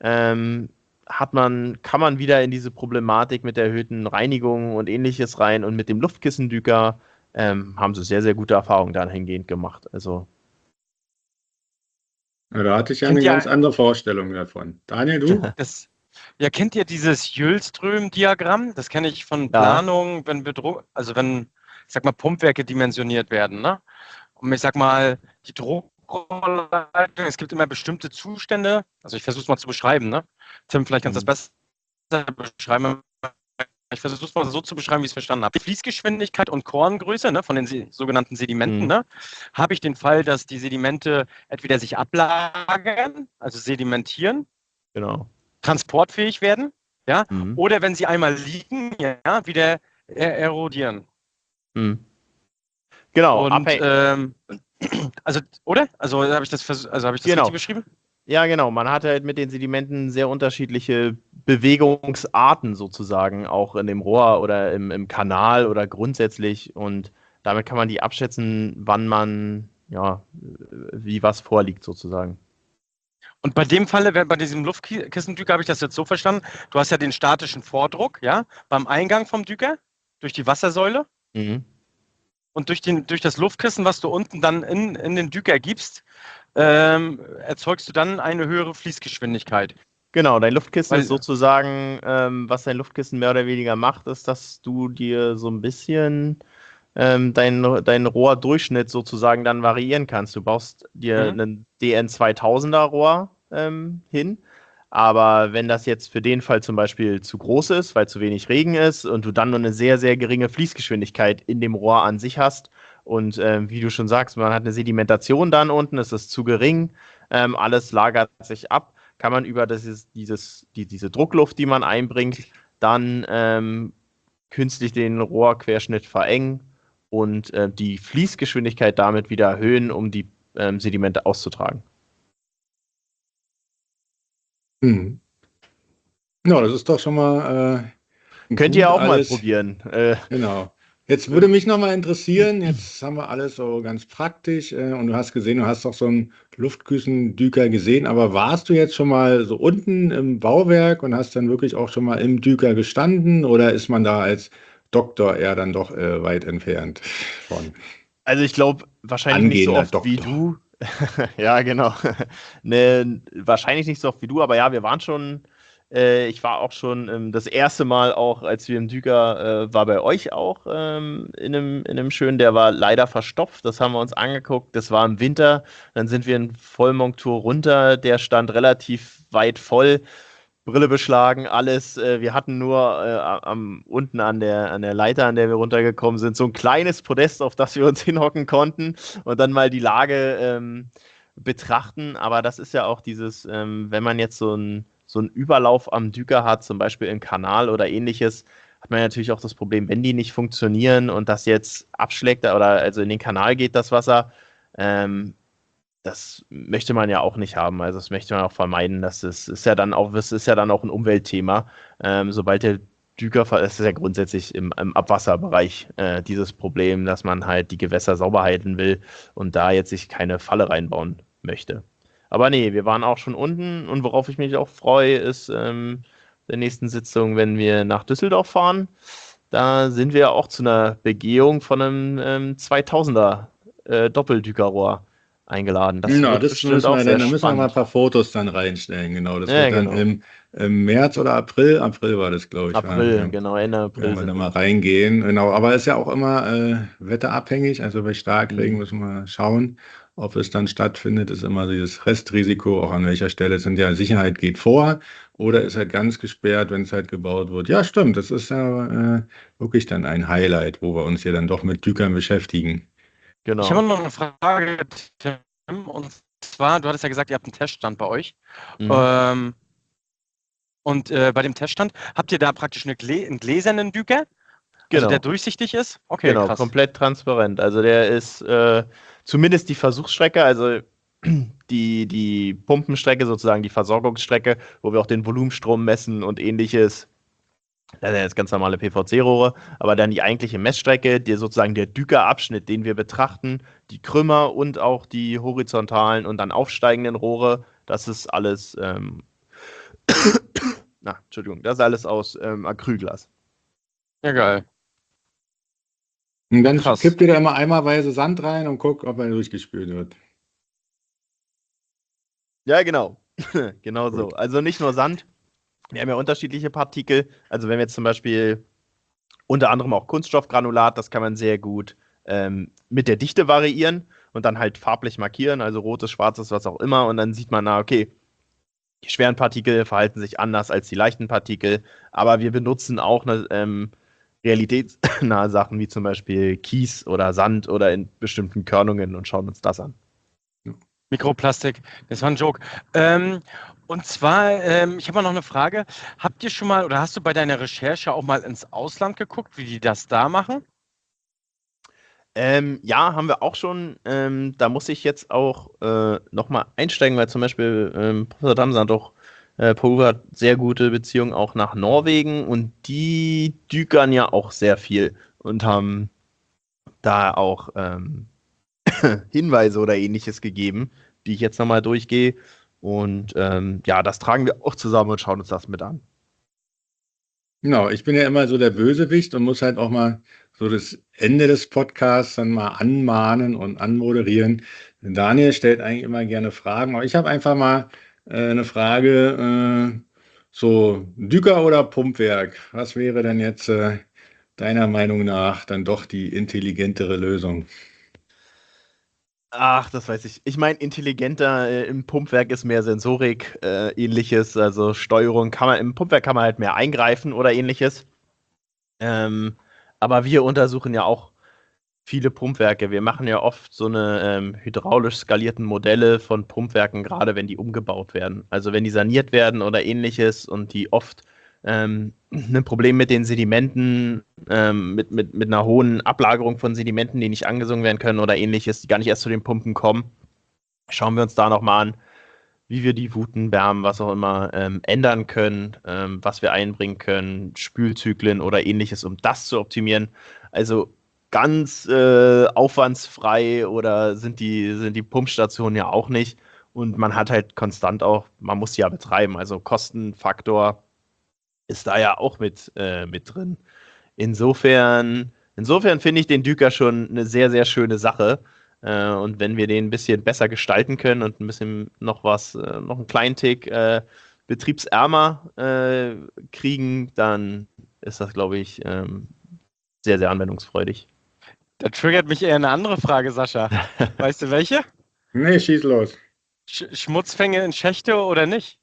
ähm, hat man, kann man wieder in diese Problematik mit der erhöhten Reinigung und ähnliches rein. Und mit dem Luftkissendüker ähm, haben sie sehr, sehr gute Erfahrungen dahingehend gemacht. Also Ja, da hatte ich ja Kennt eine ihr ganz andere Vorstellung davon. Daniel, du? das? Ja, kennt ihr dieses Jüllström-Diagramm? Das kenne ich von ja, Planung, wenn wir Druck, also wenn, ich sag mal, Pumpwerke dimensioniert werden, ne? Und ich sag mal, die Druckrohrleitung, es gibt immer bestimmte Zustände, also ich versuche es mal zu beschreiben, ne? Tim, vielleicht kannst du mhm. das besser beschreiben. ich versuche es mal so zu beschreiben, wie ich es verstanden habe. Die Fließgeschwindigkeit und Korngröße, ne, von den se sogenannten Sedimenten, Mhm. ne, habe ich den Fall, dass die Sedimente entweder sich ablagern, also sedimentieren, Genau. transportfähig werden, ja, Mhm. oder wenn sie einmal liegen, ja, wieder er erodieren. Mhm. Genau, Und abhängig. ähm, also, oder? Also habe ich das, vers- also habe ich das richtig Genau. beschrieben? Ja, genau. Man hat halt mit den Sedimenten sehr unterschiedliche Bewegungsarten sozusagen, auch in dem Rohr oder im, im Kanal oder grundsätzlich. Und damit kann man die abschätzen, wann man, ja, wie was vorliegt sozusagen. Und bei dem Falle, bei diesem Luftkissendüker, habe ich das jetzt so verstanden, du hast ja den statischen Vordruck, ja, beim Eingang vom Düker, durch die Wassersäule. Mhm. Und durch, den, durch das Luftkissen, was du unten dann in, in den Düker gibst, ähm, erzeugst du dann eine höhere Fließgeschwindigkeit. Genau, dein Luftkissen ist Weil, sozusagen, ähm, was dein Luftkissen mehr oder weniger macht, ist, dass du dir so ein bisschen ähm, deinen dein Rohrdurchschnitt sozusagen dann variieren kannst. Du baust dir mhm. einen D N zweitausender Rohr ähm, hin, aber wenn das jetzt für den Fall zum Beispiel zu groß ist, weil zu wenig Regen ist und du dann nur eine sehr, sehr geringe Fließgeschwindigkeit in dem Rohr an sich hast und ähm, wie du schon sagst, man hat eine Sedimentation dann unten, es ist zu gering, ähm, alles lagert sich ab, kann man über das, dieses, die, diese Druckluft, die man einbringt, dann ähm, künstlich den Rohrquerschnitt verengen und äh, die Fließgeschwindigkeit damit wieder erhöhen, um die ähm, Sedimente auszutragen. Hm. Ja, das ist doch schon mal äh, Könnt ihr gut auch mal alles. probieren. Äh, Genau. Jetzt würde mich noch mal interessieren, jetzt haben wir alles so ganz praktisch äh, und du hast gesehen, du hast doch so einen Luftküssendüker gesehen, aber warst du jetzt schon mal so unten im Bauwerk und hast dann wirklich auch schon mal im Düker gestanden oder ist man da als Doktor eher dann doch äh, weit entfernt von also ich glaube, wahrscheinlich nicht so angehender oft wie Doktor? du. Ja, genau. Ne, wahrscheinlich nicht so oft wie du, aber ja, wir waren schon, äh, ich war auch schon ähm, das erste Mal auch, als wir im Düker, äh, war bei euch auch ähm, in einem, in einem schönen, der war leider verstopft, das haben wir uns angeguckt, das war im Winter, dann sind wir in Vollmontur runter, der stand relativ weit voll. Brille beschlagen, alles. Äh, wir hatten nur äh, am, unten an der, an der Leiter, an der wir runtergekommen sind, so ein kleines Podest, auf das wir uns hinhocken konnten und dann mal die Lage ähm, betrachten. Aber das ist ja auch dieses, ähm, wenn man jetzt so ein so einen Überlauf am Düker hat, zum Beispiel im Kanal oder ähnliches, hat man natürlich auch das Problem, wenn die nicht funktionieren und das jetzt abschlägt oder also in den Kanal geht das Wasser, ähm, das möchte man ja auch nicht haben. Also das möchte man auch vermeiden. Das ist, ist ja dann auch, das ist ja dann auch ein Umweltthema. Ähm, sobald der Düker, das ist ja grundsätzlich im, im Abwasserbereich äh, dieses Problem, dass man halt die Gewässer sauber halten will und da jetzt sich keine Falle reinbauen möchte. Aber nee, wir waren auch schon unten und worauf ich mich auch freue, ist ähm, der nächsten Sitzung, wenn wir nach Düsseldorf fahren. Da sind wir auch zu einer Begehung von einem ähm, zweitausender äh, Doppeldükerrohr eingeladen. Das Genau, wird das bestimmt müssen auch wir sehr dann, da müssen wir mal ein spannend. paar Fotos dann reinstellen. Genau, das Ja, wird dann genau. im, im März oder April, April war das, glaube ich, ja, April, ja. genau, Ende April Werden wir da sind mal wir. reingehen. Genau, aber ist ja auch immer äh, wetterabhängig. Also bei Starkregen Mhm. müssen wir schauen, ob es dann stattfindet. Ist immer dieses Restrisiko, auch an welcher Stelle es sind. Ja, Sicherheit geht vor oder ist halt ganz gesperrt, wenn es halt gebaut wird. Ja, stimmt. Das ist ja äh, wirklich dann ein Highlight, wo wir uns hier dann doch mit Tükern beschäftigen. Ich habe Genau. noch eine Frage, Tim, und zwar, du hattest ja gesagt, ihr habt einen Teststand bei euch. Mhm. Ähm, und äh, bei dem Teststand, habt ihr da praktisch eine Glä einen gläsernen Düker, also der Genau. durchsichtig ist? Okay, Genau, krass. komplett transparent. Also der ist äh, zumindest die Versuchsstrecke, also die, die Pumpenstrecke, sozusagen die Versorgungsstrecke, wo wir auch den Volumenstrom messen und ähnliches. Das sind jetzt ganz normale P V C-Rohre, aber dann die eigentliche Messstrecke, die sozusagen der Dükerabschnitt, den wir betrachten, die Krümmer und auch die horizontalen und dann aufsteigenden Rohre, das ist alles, ähm, na, Entschuldigung, das ist alles aus ähm, Acrylglas. Ja, geil. Und dann Krass. kippt ihr da immer eimerweise Sand rein und guckt, ob er durchgespült wird. Ja, genau. Genau so. Gut. Also nicht nur Sand, wir haben ja unterschiedliche Partikel. Also wenn wir jetzt zum Beispiel unter anderem auch Kunststoffgranulat, das kann man sehr gut ähm, mit der Dichte variieren und dann halt farblich markieren, also rotes, schwarzes, was auch immer. Und dann sieht man, na, okay, Die schweren Partikel verhalten sich anders als die leichten Partikel, aber wir benutzen auch eine, ähm, realitätsnahe Sachen wie zum Beispiel Kies oder Sand oder in bestimmten Körnungen und schauen uns das an. Mikroplastik, das war ein Joke. Ähm, und zwar, ähm, ich habe mal noch eine Frage. Habt ihr schon mal oder hast du bei deiner Recherche auch mal ins Ausland geguckt, wie die das da machen? Ähm, ja, haben wir auch schon. Ähm, da muss ich jetzt auch äh, nochmal einsteigen, weil zum Beispiel ähm, Professor Damsen hat auch äh, Pulver hat sehr gute Beziehungen auch nach Norwegen und die dükern ja auch sehr viel und haben da auch ähm, Hinweise oder ähnliches gegeben, die ich jetzt nochmal durchgehe. Und ähm, ja, das tragen wir auch zusammen und schauen uns das mit an. Genau, ich bin ja immer so der Bösewicht und muss halt auch mal so das Ende des Podcasts dann mal anmahnen und anmoderieren. Daniel stellt eigentlich immer gerne Fragen, aber ich habe einfach mal äh, eine Frage, äh, so Düker oder Pumpwerk? Was wäre denn jetzt äh, deiner Meinung nach dann doch die intelligentere Lösung? Ach, das weiß ich. Ich meine, intelligenter äh, im Pumpwerk ist mehr Sensorik, äh, ähnliches, also Steuerung kann man, im Pumpwerk kann man halt mehr eingreifen oder ähnliches. Ähm, aber wir untersuchen ja auch viele Pumpwerke. Wir machen ja oft so eine ähm, hydraulisch skalierten Modelle von Pumpwerken, gerade wenn die umgebaut werden. Also wenn die saniert werden oder ähnliches und die oft ähm, ein Problem mit den Sedimenten, ähm, mit, mit, mit einer hohen Ablagerung von Sedimenten, die nicht angesungen werden können oder ähnliches, die gar nicht erst zu den Pumpen kommen, schauen wir uns da nochmal an, wie wir die Wuten, Wärmen, was auch immer, ähm, ändern können, ähm, was wir einbringen können, Spülzyklen oder ähnliches, um das zu optimieren. Also ganz äh, aufwandsfrei oder sind die, sind die Pumpstationen ja auch nicht. Und man hat halt konstant auch, man muss sie ja betreiben. Also Kostenfaktor ist da ja auch mit, äh, mit drin. Insofern, insofern finde ich den Düker schon eine sehr, sehr schöne Sache. Äh, und wenn wir den ein bisschen besser gestalten können und ein bisschen noch was, äh, noch einen kleinen Tick äh, betriebsärmer äh, kriegen, dann ist das, glaube ich, ähm, sehr, sehr anwendungsfreudig. Da triggert mich eher eine andere Frage, Sascha. Weißt du welche? Nee, schieß los. Sch Schmutzfänge in Schächte oder nicht?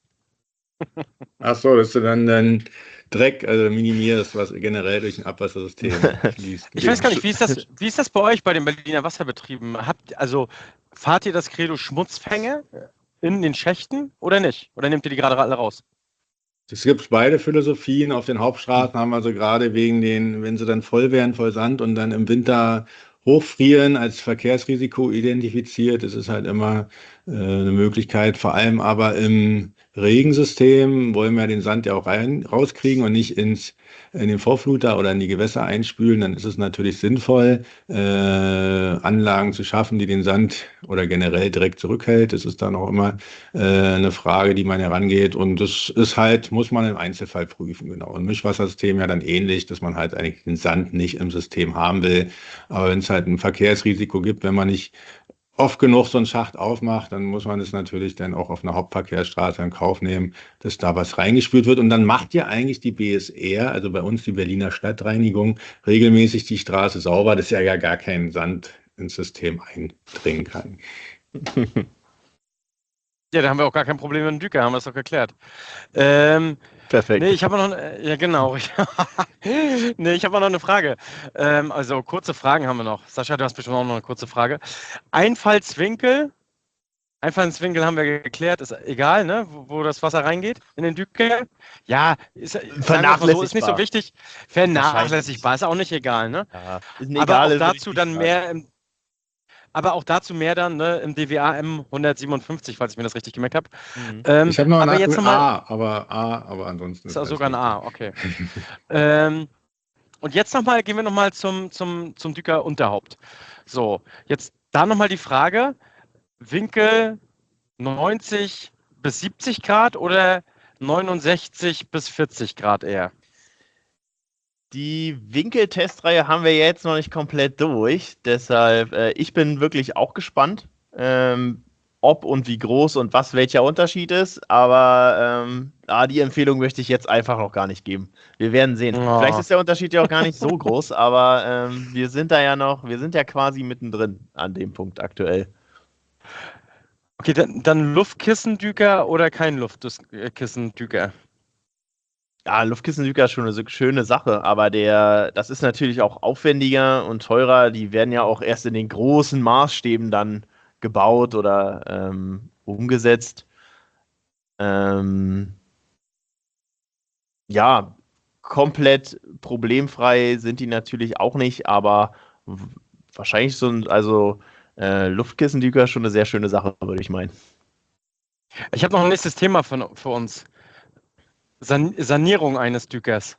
Ach so, dass du dann den Dreck also minimierst, was generell durch ein Abwassersystem fließt. Ich weiß gar nicht, wie ist das, wie ist das bei euch bei den Berliner Wasserbetrieben? Habt, also fahrt ihr das Credo Schmutzfänge in den Schächten oder nicht? Oder nehmt ihr die gerade alle raus? Es gibt beide Philosophien. Auf den Hauptstraßen haben wir so gerade wegen den, wenn sie dann voll werden, voll Sand und dann im Winter hochfrieren, als Verkehrsrisiko identifiziert. Das ist halt immer äh, eine Möglichkeit. Vor allem aber im Regensystem wollen wir den Sand ja auch rein, rauskriegen und nicht ins, in den Vorfluter oder in die Gewässer einspülen. Dann ist es natürlich sinnvoll, äh, Anlagen zu schaffen, die den Sand oder generell direkt zurückhält. Das ist dann auch immer äh, eine Frage, die man herangeht. Und das ist halt, muss man im Einzelfall prüfen, genau. Und Mischwassersystem ja dann ähnlich, dass man halt eigentlich den Sand nicht im System haben will. Aber wenn es halt ein Verkehrsrisiko gibt, wenn man nicht oft genug so einen Schacht aufmacht, dann muss man es natürlich dann auch auf einer Hauptverkehrsstraße in Kauf nehmen, dass da was reingespült wird. Und dann macht ja eigentlich die B S R, also bei uns die Berliner Stadtreinigung, regelmäßig die Straße sauber, dass ja, ja gar kein Sand ins System eindringen kann. Ja, da haben wir auch gar kein Problem mit dem Düker, haben wir es doch geklärt. Ähm, Perfekt. Nee, ich habe noch, ja genau. nee, ich habe noch eine Frage. Ähm, also kurze Fragen haben wir noch. Sascha, du hast bestimmt auch noch eine kurze Frage. Einfallswinkel, Einfallswinkel haben wir geklärt, ist egal, ne, wo, wo das Wasser reingeht in den Düker. Ja, ist, sagen wir mal so, ist nicht so wichtig. Vernachlässigbar, ist auch nicht egal, ne? Ja, ist Aber egal, auch ist dazu dann sagen. mehr im Aber auch dazu mehr dann ne, im D W A M hundertsiebenundfünfzig, falls ich mir das richtig gemerkt habe. Mhm. Ähm, Ich habe noch aber einen jetzt noch mal, A, aber A, aber ansonsten ist ist auch alles sogar ein richtig. A, okay. ähm, und jetzt nochmal, gehen wir nochmal zum, zum, zum Düker Unterhaupt. So, jetzt da nochmal die Frage, Winkel neunzig bis siebzig Grad oder neunundsechzig bis vierzig Grad eher? Die Winkeltestreihe haben wir jetzt noch nicht komplett durch, deshalb äh, ich bin wirklich auch gespannt, ähm, ob und wie groß und was welcher Unterschied ist, aber ähm, ah, die Empfehlung möchte ich jetzt einfach noch gar nicht geben. Wir werden sehen. Oh. Vielleicht ist der Unterschied ja auch gar nicht so groß, aber ähm, wir sind da ja noch, wir sind ja quasi mittendrin an dem Punkt aktuell. Okay, dann, dann Luftkissendüker oder kein Luftkissendüker? Ja, Luftkissendüker ist schon eine so schöne Sache, aber der, das ist natürlich auch aufwendiger und teurer. Die werden ja auch erst in den großen Maßstäben dann gebaut oder ähm, umgesetzt. Ähm, ja, komplett problemfrei sind die natürlich auch nicht, aber w- wahrscheinlich so ein, also äh, Luftkissendüker ist schon eine sehr schöne Sache, würde ich meinen. Ich habe noch ein nächstes Thema für, für uns. San Sanierung eines Dükers.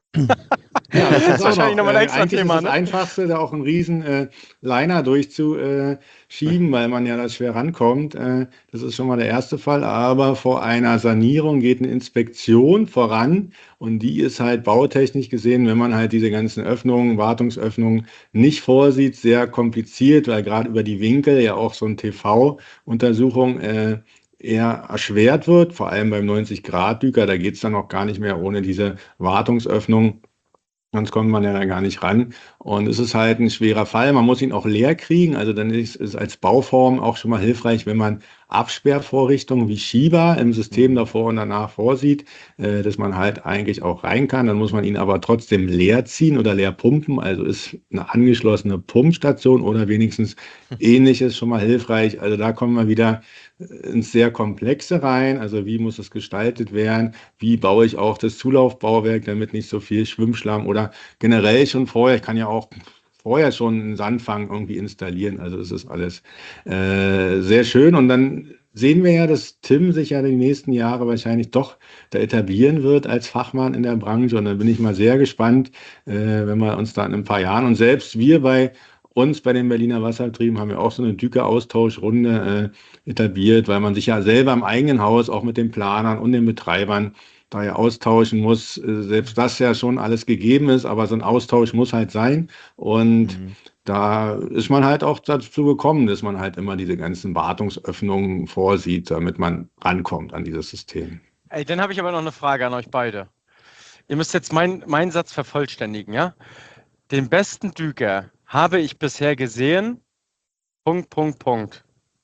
Ja, das Das ist ist auch wahrscheinlich noch. nochmal ein Äh, extra eigentlich ist Thema, das ne? Einfachste, da auch einen riesen äh, Liner durchzuschieben, weil man ja da schwer rankommt. Äh, das ist schon mal der erste Fall. Aber vor einer Sanierung geht eine Inspektion voran und die ist halt bautechnisch gesehen, wenn man halt diese ganzen Öffnungen, Wartungsöffnungen nicht vorsieht, sehr kompliziert, weil gerade über die Winkel ja auch so eine T V-Untersuchung äh, eher erschwert wird, vor allem beim neunzig-Grad-Düker. Da geht es dann auch gar nicht mehr ohne diese Wartungsöffnung. Sonst kommt man ja da gar nicht ran. Und es ist halt ein schwerer Fall. Man muss ihn auch leer kriegen. Also dann ist es als Bauform auch schon mal hilfreich, wenn man Absperrvorrichtungen wie Schieber im System Mhm. davor und danach vorsieht, äh, dass man halt eigentlich auch rein kann. Dann muss man ihn aber trotzdem leer ziehen oder leer pumpen. Also ist eine angeschlossene Pumpstation oder wenigstens ähnliches schon mal hilfreich. Also da kommen wir wieder ins sehr Komplexe rein. Also wie muss es gestaltet werden? Wie baue ich auch das Zulaufbauwerk, damit nicht so viel Schwimmschlamm oder generell schon vorher, ich kann ja auch vorher schon einen Sandfang irgendwie installieren. Also es ist alles äh, sehr schön. Und dann sehen wir ja, dass Tim sich ja die nächsten Jahre wahrscheinlich doch da etablieren wird als Fachmann in der Branche. Und dann bin ich mal sehr gespannt, äh, wenn wir uns da in ein paar Jahren und selbst wir bei uns bei den Berliner Wasserbetrieben haben wir auch so eine Düker-Austauschrunde äh, etabliert, weil man sich ja selber im eigenen Haus auch mit den Planern und den Betreibern da ja austauschen muss. Äh, Selbst das ja schon alles gegeben ist, aber so ein Austausch muss halt sein. Und Mhm. da ist man halt auch dazu gekommen, dass man halt immer diese ganzen Wartungsöffnungen vorsieht, damit man rankommt an dieses System. Ey, dann habe ich aber noch eine Frage an euch beide. Ihr müsst jetzt mein, meinen Satz vervollständigen, ja? Den besten Düker habe ich bisher gesehen. Punkt, Punkt, Punkt.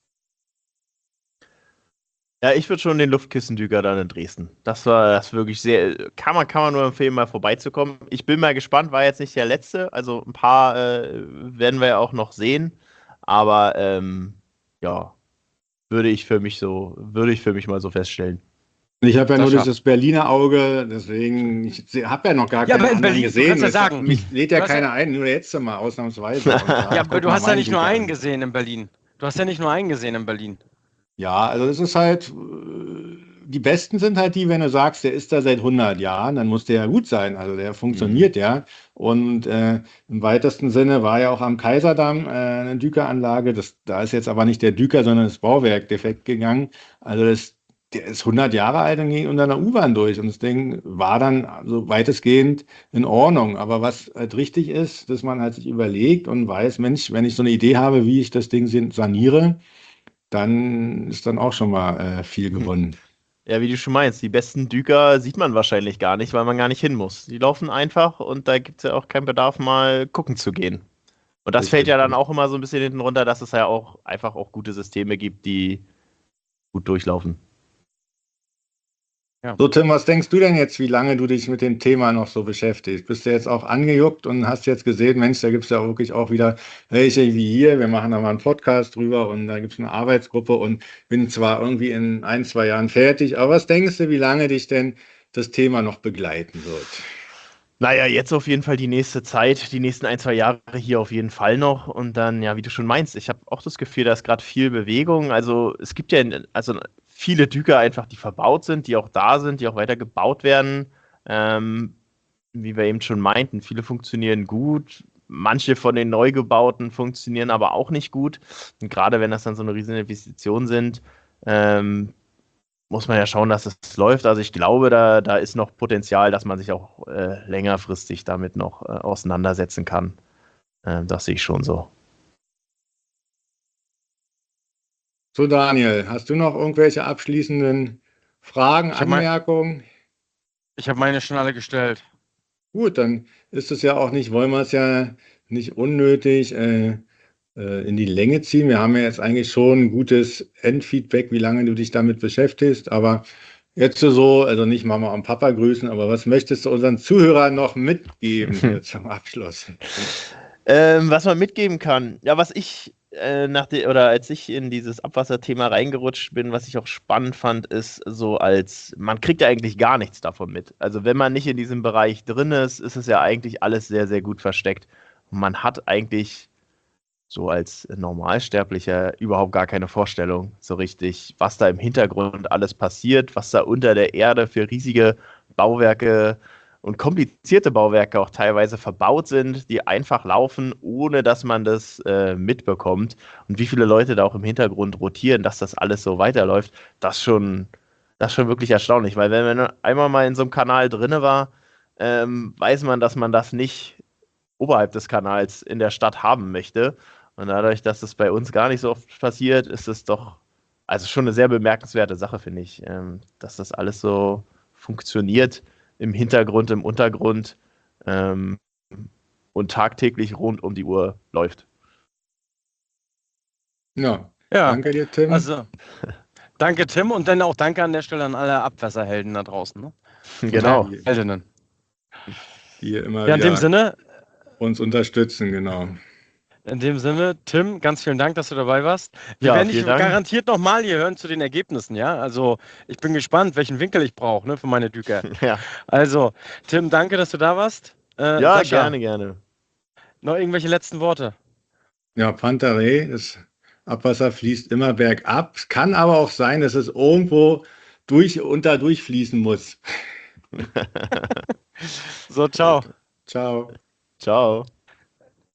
Ja, ich würde schon den Luftkissendüker dann in Dresden. Das war das wirklich sehr, kann man, kann man nur empfehlen, mal vorbeizukommen. Ich bin mal gespannt, war jetzt nicht der letzte, also ein paar äh, werden wir ja auch noch sehen, aber ähm, ja, würde ich für mich so, würde ich für mich mal so feststellen. Ich habe ja nur Sascha. dieses Berliner Auge, deswegen, ich habe ja noch gar Ja, keine aber in anderen Berlin, du gesehen. kannst ja Es, sagen, mich lädt du ja hast ja, keiner ein, nur jetzt mal ausnahmsweise und ja, sagt, aber guck du mal hast ja meinen nicht nur Düker einen an. gesehen in Berlin. Du hast ja nicht nur einen gesehen in Berlin. Ja, also das ist halt, äh, die besten sind halt die, wenn du sagst, der ist da seit hundert Jahren, dann muss der ja gut sein. Also der Mhm. funktioniert ja. Und äh, im weitesten Sinne war ja auch am Kaiserdamm äh, eine Dükeranlage. Das, da ist jetzt aber nicht der Düker, sondern das Bauwerk defekt gegangen. Also das, der ist hundert Jahre alt und ging unter einer U-Bahn durch. Und das Ding war dann so weitestgehend in Ordnung. Aber was halt richtig ist, dass man halt sich überlegt und weiß, Mensch, wenn ich so eine Idee habe, wie ich das Ding saniere, dann ist dann auch schon mal äh, viel gewonnen. Ja, wie du schon meinst, die besten Düker sieht man wahrscheinlich gar nicht, weil man gar nicht hin muss. Die laufen einfach und da gibt es ja auch keinen Bedarf, mal gucken zu gehen. Und das fällt Richtig. ja dann auch immer so ein bisschen hinten runter, dass es ja auch einfach auch gute Systeme gibt, die gut durchlaufen. Ja. So, Tim, was denkst du denn jetzt, wie lange du dich mit dem Thema noch so beschäftigst? Bist du jetzt auch angejuckt und hast jetzt gesehen, Mensch, da gibt es ja wirklich auch wieder welche wie hier, wir machen da mal einen Podcast drüber und da gibt es eine Arbeitsgruppe und bin zwar irgendwie in ein, zwei Jahren fertig, aber was denkst du, wie lange dich denn das Thema noch begleiten wird? Naja, jetzt auf jeden Fall die nächste Zeit, die nächsten ein, zwei Jahre hier auf jeden Fall noch. Und dann, ja, wie du schon meinst, ich habe auch das Gefühl, da ist gerade viel Bewegung. Also es gibt ja in- also viele Düker einfach, die verbaut sind, die auch da sind, die auch weiter gebaut werden. Ähm, Wie wir eben schon meinten, viele funktionieren gut. Manche von den neu gebauten funktionieren aber auch nicht gut. Und gerade wenn das dann so eine riesen Investition sind, ähm, muss man ja schauen, dass es läuft. Also ich glaube, da, da ist noch Potenzial, dass man sich auch äh, längerfristig damit noch äh, auseinandersetzen kann. Ähm, das sehe ich schon so. So, Daniel, hast du noch irgendwelche abschließenden Fragen, Ich habe mein, Anmerkungen? ich hab meine schon alle gestellt. Gut, dann ist es ja auch nicht, wollen wir es ja nicht unnötig. Äh, äh, in die Länge ziehen. Wir haben ja jetzt eigentlich schon ein gutes Endfeedback, wie lange du dich damit beschäftigst, aber jetzt so, also nicht Mama und Papa grüßen, aber was möchtest du unseren Zuhörern noch mitgeben hier zum Abschluss? Ähm, was man mitgeben kann, ja, was ich äh, nach de oder als ich in dieses Abwasserthema reingerutscht bin, was ich auch spannend fand, ist so als, man kriegt ja eigentlich gar nichts davon mit. Also wenn man nicht in diesem Bereich drin ist, ist es ja eigentlich alles sehr, sehr gut versteckt. Und man hat eigentlich so als Normalsterblicher überhaupt gar keine Vorstellung so richtig, was da im Hintergrund alles passiert, was da unter der Erde für riesige Bauwerke und komplizierte Bauwerke auch teilweise verbaut sind, die einfach laufen, ohne dass man das äh, mitbekommt. Und wie viele Leute da auch im Hintergrund rotieren, dass das alles so weiterläuft, das schon, das ist schon wirklich erstaunlich. Weil wenn man einmal mal in so einem Kanal drinne war, ähm, weiß man, dass man das nicht oberhalb des Kanals in der Stadt haben möchte. Und dadurch, dass das bei uns gar nicht so oft passiert, ist es doch, also schon eine sehr bemerkenswerte Sache, finde ich, ähm, dass das alles so funktioniert im Hintergrund, im Untergrund ähm, und tagtäglich rund um die Uhr läuft. Ja, Ja, danke dir, Tim. also danke, Tim, und dann auch danke an der Stelle an alle Abwasserhelden da draußen. Ne? Genau. Die, Heldinnen. die immer Ja, in dem wieder Sinne, uns unterstützen, genau. in dem Sinne, Tim, ganz vielen Dank, dass du dabei warst. Wir Ja, werden dich vielen Dank. garantiert nochmal hier hören zu den Ergebnissen, ja? Also ich bin gespannt, welchen Winkel ich brauche, ne, für meine Düker. Ja, Also, Tim, danke, dass du da warst. Äh, ja Sascha, gerne, gerne. noch irgendwelche letzten Worte? Ja, Pantarei, das Abwasser fließt immer bergab. Es kann aber auch sein, dass es irgendwo durch und da durchfließen muss. So, ciao. Ciao. Ciao.